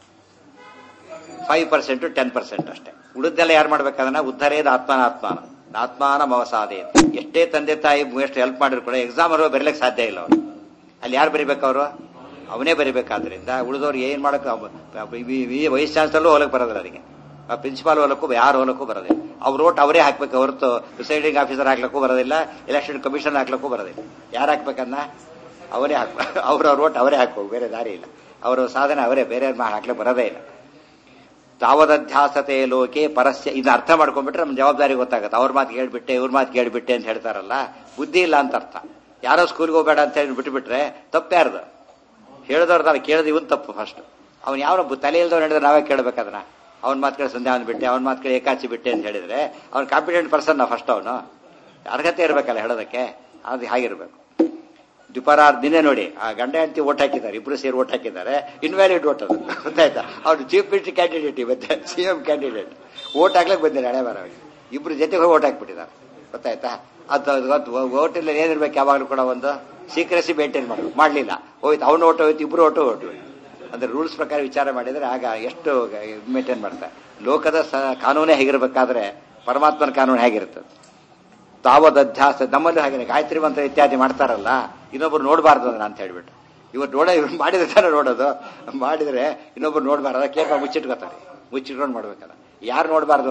5% 10% ಅಷ್ಟೇ. ಉಳಿದೆಲ್ಲ ಯಾರು ಮಾಡ್ಬೇಕಾದನ್ನ? ಉದ್ಧಾರೇದ ಆತ್ಮಾನ ಆತ್ಮಾನ ಮವಸಾದೆ. ಎಷ್ಟೇ ತಂದೆ ತಾಯಿ ಎಷ್ಟು ಹೆಲ್ಪ್ ಮಾಡಿದ್ರು ಕೂಡ ಎಕ್ಸಾಮ್ ಅವರು ಬರೀಲಿಕ್ಕೆ ಸಾಧ್ಯ ಇಲ್ಲ. ಅವರು ಅಲ್ಲಿ ಯಾರು ಬರೀಬೇಕು? ಅವರು ಅವನೇ ಬರೀಬೇಕಾದ್ರಿಂದ ಉಳಿದವ್ರು ಏನ್ ಮಾಡಕ್ ವೈಸ್ ಚಾನ್ಸಲರ್ಲೂ ಹೋಲಕ್ ಬರೋದಿಲ್ಲ, ಅದಕ್ಕೆ ಪ್ರಿನ್ಸಿಪಾಲ್ ಹೋಲಕ್ಕೂ ಯಾರು ಹೋಲಕ್ಕೂ ಬರೋದಿಲ್ಲ. ಅವ್ರ ಓಟ್ ಅವರೇ ಹಾಕ್ಬೇಕು ಹೊರತು ಪ್ರಿಸೈಡಿಂಗ್ ಆಫೀಸರ್ ಹಾಕ್ಲಕ್ಕೂ ಬರೋದಿಲ್ಲ, ಎಲೆಕ್ಷನ್ ಕಮಿಷನ್ ಹಾಕ್ಲಕ್ಕೂ ಬರೋದಿಲ್ಲ. ಯಾರು ಹಾಕ್ಬೇಕನ್ನ ಅವರೇ ಹಾಕ್ಬೇಕು. ಅವ್ರ ಓಟ್ ಅವರೇ ಹಾಕ್ಬೇಕು, ಬೇರೆ ದಾರಿ ಇಲ್ಲ. ಅವರು ಸಾಧನೆ ಅವರೇ, ಬೇರೆ ಹಾಕ್ಲಿಕ್ಕೆ ಬರೋದೇ ಇಲ್ಲ. ತಾವದಧ್ಯಾಸತೆ ಲೋಕೆ ಪರಸ್ಯ, ಇದನ್ನ ಅರ್ಥ ಮಾಡ್ಕೊಂಡ್ಬಿಟ್ರೆ ನಮ್ಮ ಜವಾಬ್ದಾರಿ ಗೊತ್ತಾಗುತ್ತೆ. ಅವ್ರ ಮಾತು ಕೇಳ್ಬಿಟ್ಟೆ, ಇವ್ರ ಮಾತು ಕೇಳ್ಬಿಟ್ಟೆ ಅಂತ ಹೇಳ್ತಾರಲ್ಲ, ಬುದ್ಧಿ ಇಲ್ಲ ಅಂತ ಅರ್ಥ. ಯಾರೋ ಸ್ಕೂಲ್ಗೆ ಹೋಗ್ಬೇಡ ಅಂತ ಹೇಳಿ ಬಿಟ್ಟುಬಿಟ್ರೆ ತಪ್ಪ್ಯಾರ್ದು? ಹೇಳಿದವ್ರದಾರ, ಕೇಳಿದ ಇವನ್ ತಪ್ಪು. ಫಸ್ಟ್ ಅವ್ನು ಯಾವ ತಲೆ ಇಲ್ದವ್ರು ಹೇಳಿದ್ರೆ ನಾವೇ ಕೇಳ್ಬೇಕದನ್ನ. ಅವ್ನ ಮಾತು ಕೇಳಿ ಸಂಧ್ಯಾವನ್ ಬಿಟ್ಟೆ, ಅವ್ನ ಮಾತು ಕೇಳಿ ಏಕಾಚಿ ಬಿಟ್ಟೆ ಅಂತ ಹೇಳಿದ್ರೆ ಅವ್ನು ಕಾಂಪಿಟೆಂಟ್ ಪರ್ಸನ್ ಫಸ್ಟ್. ಅವನು ಅರ್ಹತೆ ಇರ್ಬೇಕಲ್ಲ ಹೇಳೋದಕ್ಕೆ, ಅದು ಹಾಗಿರ್ಬೇಕು. ದ್ವಿಪರಾರ್ಧಿನೇ ನೋಡಿ, ಆ ಗಂಡ ಹೆಂಡತಿ ಓಟ್ ಹಾಕಿದ್ದಾರೆ, ಇಬ್ರು ಸೇರಿ ಓಟ್ ಹಾಕಿದ್ದಾರೆ, ಇನ್ವ್ಯಾಲಿಡ್ ಓಟ್ ಅದು, ಗೊತ್ತಾಯ್ತಾ? ಅವ್ರು ಚೀಫ್ ಮಿನಿಸ್ಟರ್ ಕ್ಯಾಂಡಿಡೇಟ್, ಇವತ್ತೆ CM ಕ್ಯಾಂಡಿಡೇಟ್ ಓಟ್ ಹಾಕ್ಲಿಕ್ಕೆ ಬಂದಿಲ್ಲ, ಹಣೆ ಬರ ಇಬ್ರು ಜೊತೆಗೆ ಹೋಗಿ ಓಟ್ ಹಾಕ್ಬಿಟ್ಟಿದ್ದಾರೆ, ಗೊತ್ತಾಯ್ತಾ? ಅದು ಓಟಿಲ್ಲ ಏನಿರ್ಬೇಕು, ಯಾವಾಗಲೂ ಕೂಡ ಒಂದು ಸೀಕ್ರೆಸಿ ಮೇಂಟೈನ್ ಮಾಡಬೇಕು. ಮಾಡಲಿಲ್ಲ, ಹೋಯ್ತು, ಅವ್ನು ಓಟ್ ಹೋಯ್ತು, ಇಬ್ರು ಓಟು ಓಟು. ಅಂದ್ರೆ ರೂಲ್ಸ್ ಪ್ರಕಾರ ವಿಚಾರ ಮಾಡಿದ್ರೆ ಆಗ ಎಷ್ಟು ಮೇಂಟೈನ್ ಮಾಡ್ತಾರೆ. ಲೋಕದ ಕಾನೂನೇ ಹೇಗಿರ್ಬೇಕಾದ್ರೆ ಪರಮಾತ್ಮನ ಕಾನೂನು ಹೇಗಿರ್ತದೆ? ತಾವದಧ್ಯಾಸ. ನಮ್ಮಲ್ಲೂ ಹಾಗೆ ಗಾಯತ್ರಿ ಮಂತ್ರ ಇತ್ಯಾದಿ ಮಾಡ್ತಾರಲ್ಲ, ಇನ್ನೊಬ್ರು ನೋಡಬಾರ್ದು ಅದನ್ನ ಅಂತ ಹೇಳ್ಬಿಟ್ಟು. ಇವತ್ತು ಇವ್ರು ಮಾಡಿದ್ರೆ ತಾನೇ ನೋಡೋದು, ಮಾಡಿದ್ರೆ ಇನ್ನೊಬ್ರು ನೋಡಬಾರ್ದು. ಅದಕ್ಕೆ ಮುಚ್ಚಿಟ್ಕೋತಾರೆ, ಮುಚ್ಚಿಟ್ಕೊಂಡು ಮಾಡ್ಬೇಕಲ್ಲ. ಯಾರು ನೋಡಬಾರ್ದು?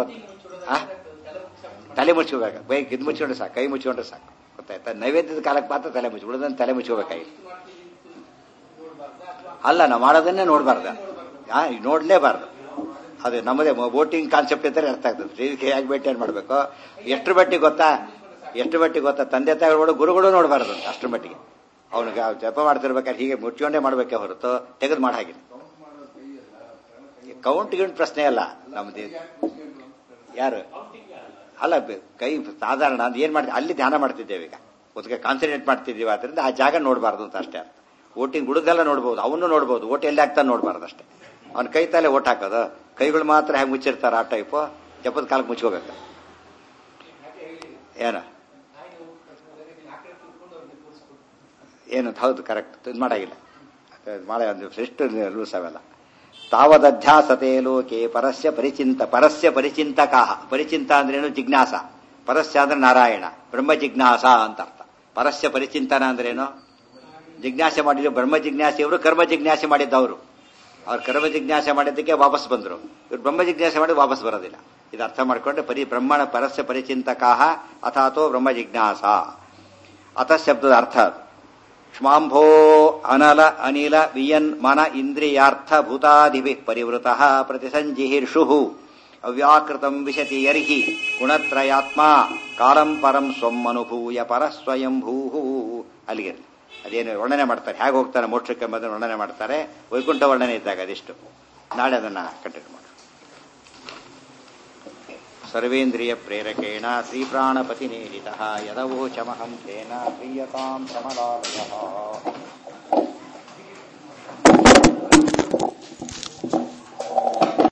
ತಲೆ ಮುಚ್ಕೋಬೇಕು, ಬೈಕ್ ಇದು ಮುಚ್ಕೊಂಡ್ರೆ ಸಾಕು, ಕೈ ಮುಚ್ಕೊಂಡ್ರೆ ಸಾಕು, ಗೊತ್ತಾಯ್ತಾ? ನೈವೇದ್ಯದ ಕಾಲಕ್ಕೆ ಮಾತ್ರ ತಲೆ ಮುಚ್ಚಿ, ಉಳಿದಂತ ತಲೆ ಮುಚ್ಕೋಬೇಕಾಗಿ ಅಲ್ಲ. ನಾವು ಮಾಡೋದನ್ನೇ ನೋಡಬಾರ್ದು, ನೋಡ್ಲೇಬಾರ್ದು. ಅದು ನಮ್ಮದೇ ವೋಟಿಂಗ್ ಕಾನ್ಸೆಪ್ಟ್ ಇದ್ದರೆ ಅರ್ಥ ಆಗ್ತದೆ. ಹೇಗೆ ಮೇಂಟೈನ್ ಮಾಡಬೇಕು? ಎಷ್ಟು ಮಟ್ಟಿಗೆ ಗೊತ್ತಾ? ತಂದೆ ತಾಯಿಗಳು ಗುರುಗಳು ನೋಡಬಾರ್ದು ಅಂತ, ಅಷ್ಟರ ಮಟ್ಟಿಗೆ. ಅವನಿಗೆ ಜಪ ಮಾಡ್ತಿರ್ಬೇಕಾದ್ರೆ ಹೀಗೆ ಮುಚ್ಕೊಂಡೇ ಮಾಡ್ಬೇಕೆ ಹೊರತು ತೆಗೆದು ಮಾಡ ಹಾಗೆ. ಕೌಂಟ್ ಪ್ರಶ್ನೆ ಅಲ್ಲ ನಮ್ದು. ಯಾರು ಅಲ್ಲ, ಕೈ ಸಾಧಾರಣ ಅದು ಏನ್ ಮಾಡ್ತೀವಿ, ಅಲ್ಲಿ ಧ್ಯಾನ ಮಾಡ್ತಿದ್ದೇವೆ ಈಗ, ಅದಕ್ಕೆ ಕಾನ್ಸಂಟ್ರೇಟ್ ಮಾಡ್ತಿದ್ದೀವಿ. ಆದ್ರಿಂದ ಆ ಜಾಗ ನೋಡಬಾರ್ದು ಅಂತ ಅಷ್ಟೇ ಅರ್ಥ. ವೋಟಿಂಗ್ ಗುಡುದೆಲ್ಲ ನೋಡ್ಬೋದು, ಅವನು ನೋಡ್ಬೋದು, ಓಟ್ ಎಲ್ಲಿ ಆಗ್ತಾನೆ ನೋಡಬಾರ್ದು ಅಷ್ಟೇ. ಅವ್ನ ಕೈ ತಾಲೆ ಓಟ್ ಹಾಕೋದು, ಕೈಗಳು ಮಾತ್ರ ಹೇಗೆ ಮುಚ್ಚಿರ್ತಾರ ಆ ಟೈಪು. ಜಪದ ಕಾಲಕ್ಕೆ ಮುಚ್ಕೋಬೇಕು. ಏನು ಹೌದು ಕರೆಕ್ಟ್, ಇದು ಮಾಡಾಗಿಲ್ಲ, ಮಾಡೋ ಎಷ್ಟು ರೂಲ್ಸ್ ಅವೆಲ್ಲ. ತಾವದಧ್ಯಾಸತೆ ಲೋಕೆ ಪರಸ್ಯ ಪರಿಚಿಂತಕಾಹ. ಪರಿಚಿಂತ ಅಂದ್ರೇನು? ಜಿಜ್ಞಾಸ. ಪರಸ್ಯ ಅಂದ್ರೆ ನಾರಾಯಣ, ಬ್ರಹ್ಮ ಜಿಜ್ಞಾಸ ಅಂತ ಅರ್ಥ. ಪರಸ್ಯ ಪರಿಚಿಂತನ ಅಂದ್ರೇನು? ಜಿಜ್ಞಾಸೆ ಮಾಡಿದ್ರು. ಬ್ರಹ್ಮ ಜಿಜ್ಞಾಸೆಯವರು ಕರ್ಮ ಜಿಜ್ಞಾಸೆ ಮಾಡಿದ್ದವರು. ಅವ್ರು ಕರ್ಮ ಜಿಜ್ಞಾಸೆ ಮಾಡಿದ್ದಕ್ಕೆ ವಾಪಸ್ ಬಂದರು. ಇವ್ರು ಬ್ರಹ್ಮ ಜಿಜ್ಞಾಸೆ ಮಾಡಿ ವಾಪಸ್ ಬರೋದಿಲ್ಲ. ಇದು ಅರ್ಥ ಮಾಡಿಕೊಂಡ್ರೆ ಬ್ರಹ್ಮಣ ಪರಸ್ಯ ಪರಿಚಿಂತಕಾಹ ಅಥಾತೋ ಬ್ರಹ್ಮ ಜಿಜ್ಞಾಸ. ಅಥ ಶಬ್ದದ ಅರ್ಥ ಕ್ಷ್ಮಾಂಭೋ ಅನಲ ಅನಿಲ ವಿಯನ್ ಮನ ಇಂದ್ರಿಯಾರ್ಥ ಭೂತಾದಿಭಿ ಪರಿವೃತ ಪ್ರತಿಸಂಜಿಹಿರ್ಷು ಅವ್ಯಾಕೃತಂ ವಿಶತಿ ಯರ್ಹಿ ಗುಣತ್ರಯಾತ್ಮ ಕಾಲಂ ಪರಂ ಸ್ವಂ ಅನುಭೂಯ ಪರಸ್ವಯಂಭೂ. ಅಲ್ಲಿಗೆ ಅದೇನು ವರ್ಣನೆ ಮಾಡ್ತಾರೆ, ಹೇಗೆ ಹೋಗ್ತಾನೆ ಮೋಕ್ಷಕ್ಕೆ ಎಂಬುದನ್ನು ವರ್ಣನೆ ಮಾಡ್ತಾರೆ. ವೈಕುಂಠ ವರ್ಣನೆ ಇದ್ದಾಗ ಅದಿಷ್ಟು. ನಾಳೆ ಅದನ್ನ ಕಂಟಿನ್ಯೂ ಮಾಡಿ. ಸರ್ವೇಂದ್ರಿಯ ಪ್ರೇರಕೇಣ ಶ್ರೀಪ್ರಾಣಪತಿ ನೇರಿತಃ ಯದವೋಚಮಹಂ ತೇನ ಪ್ರೀಯತಾಂ ಸಮಲಾಲಯಃ.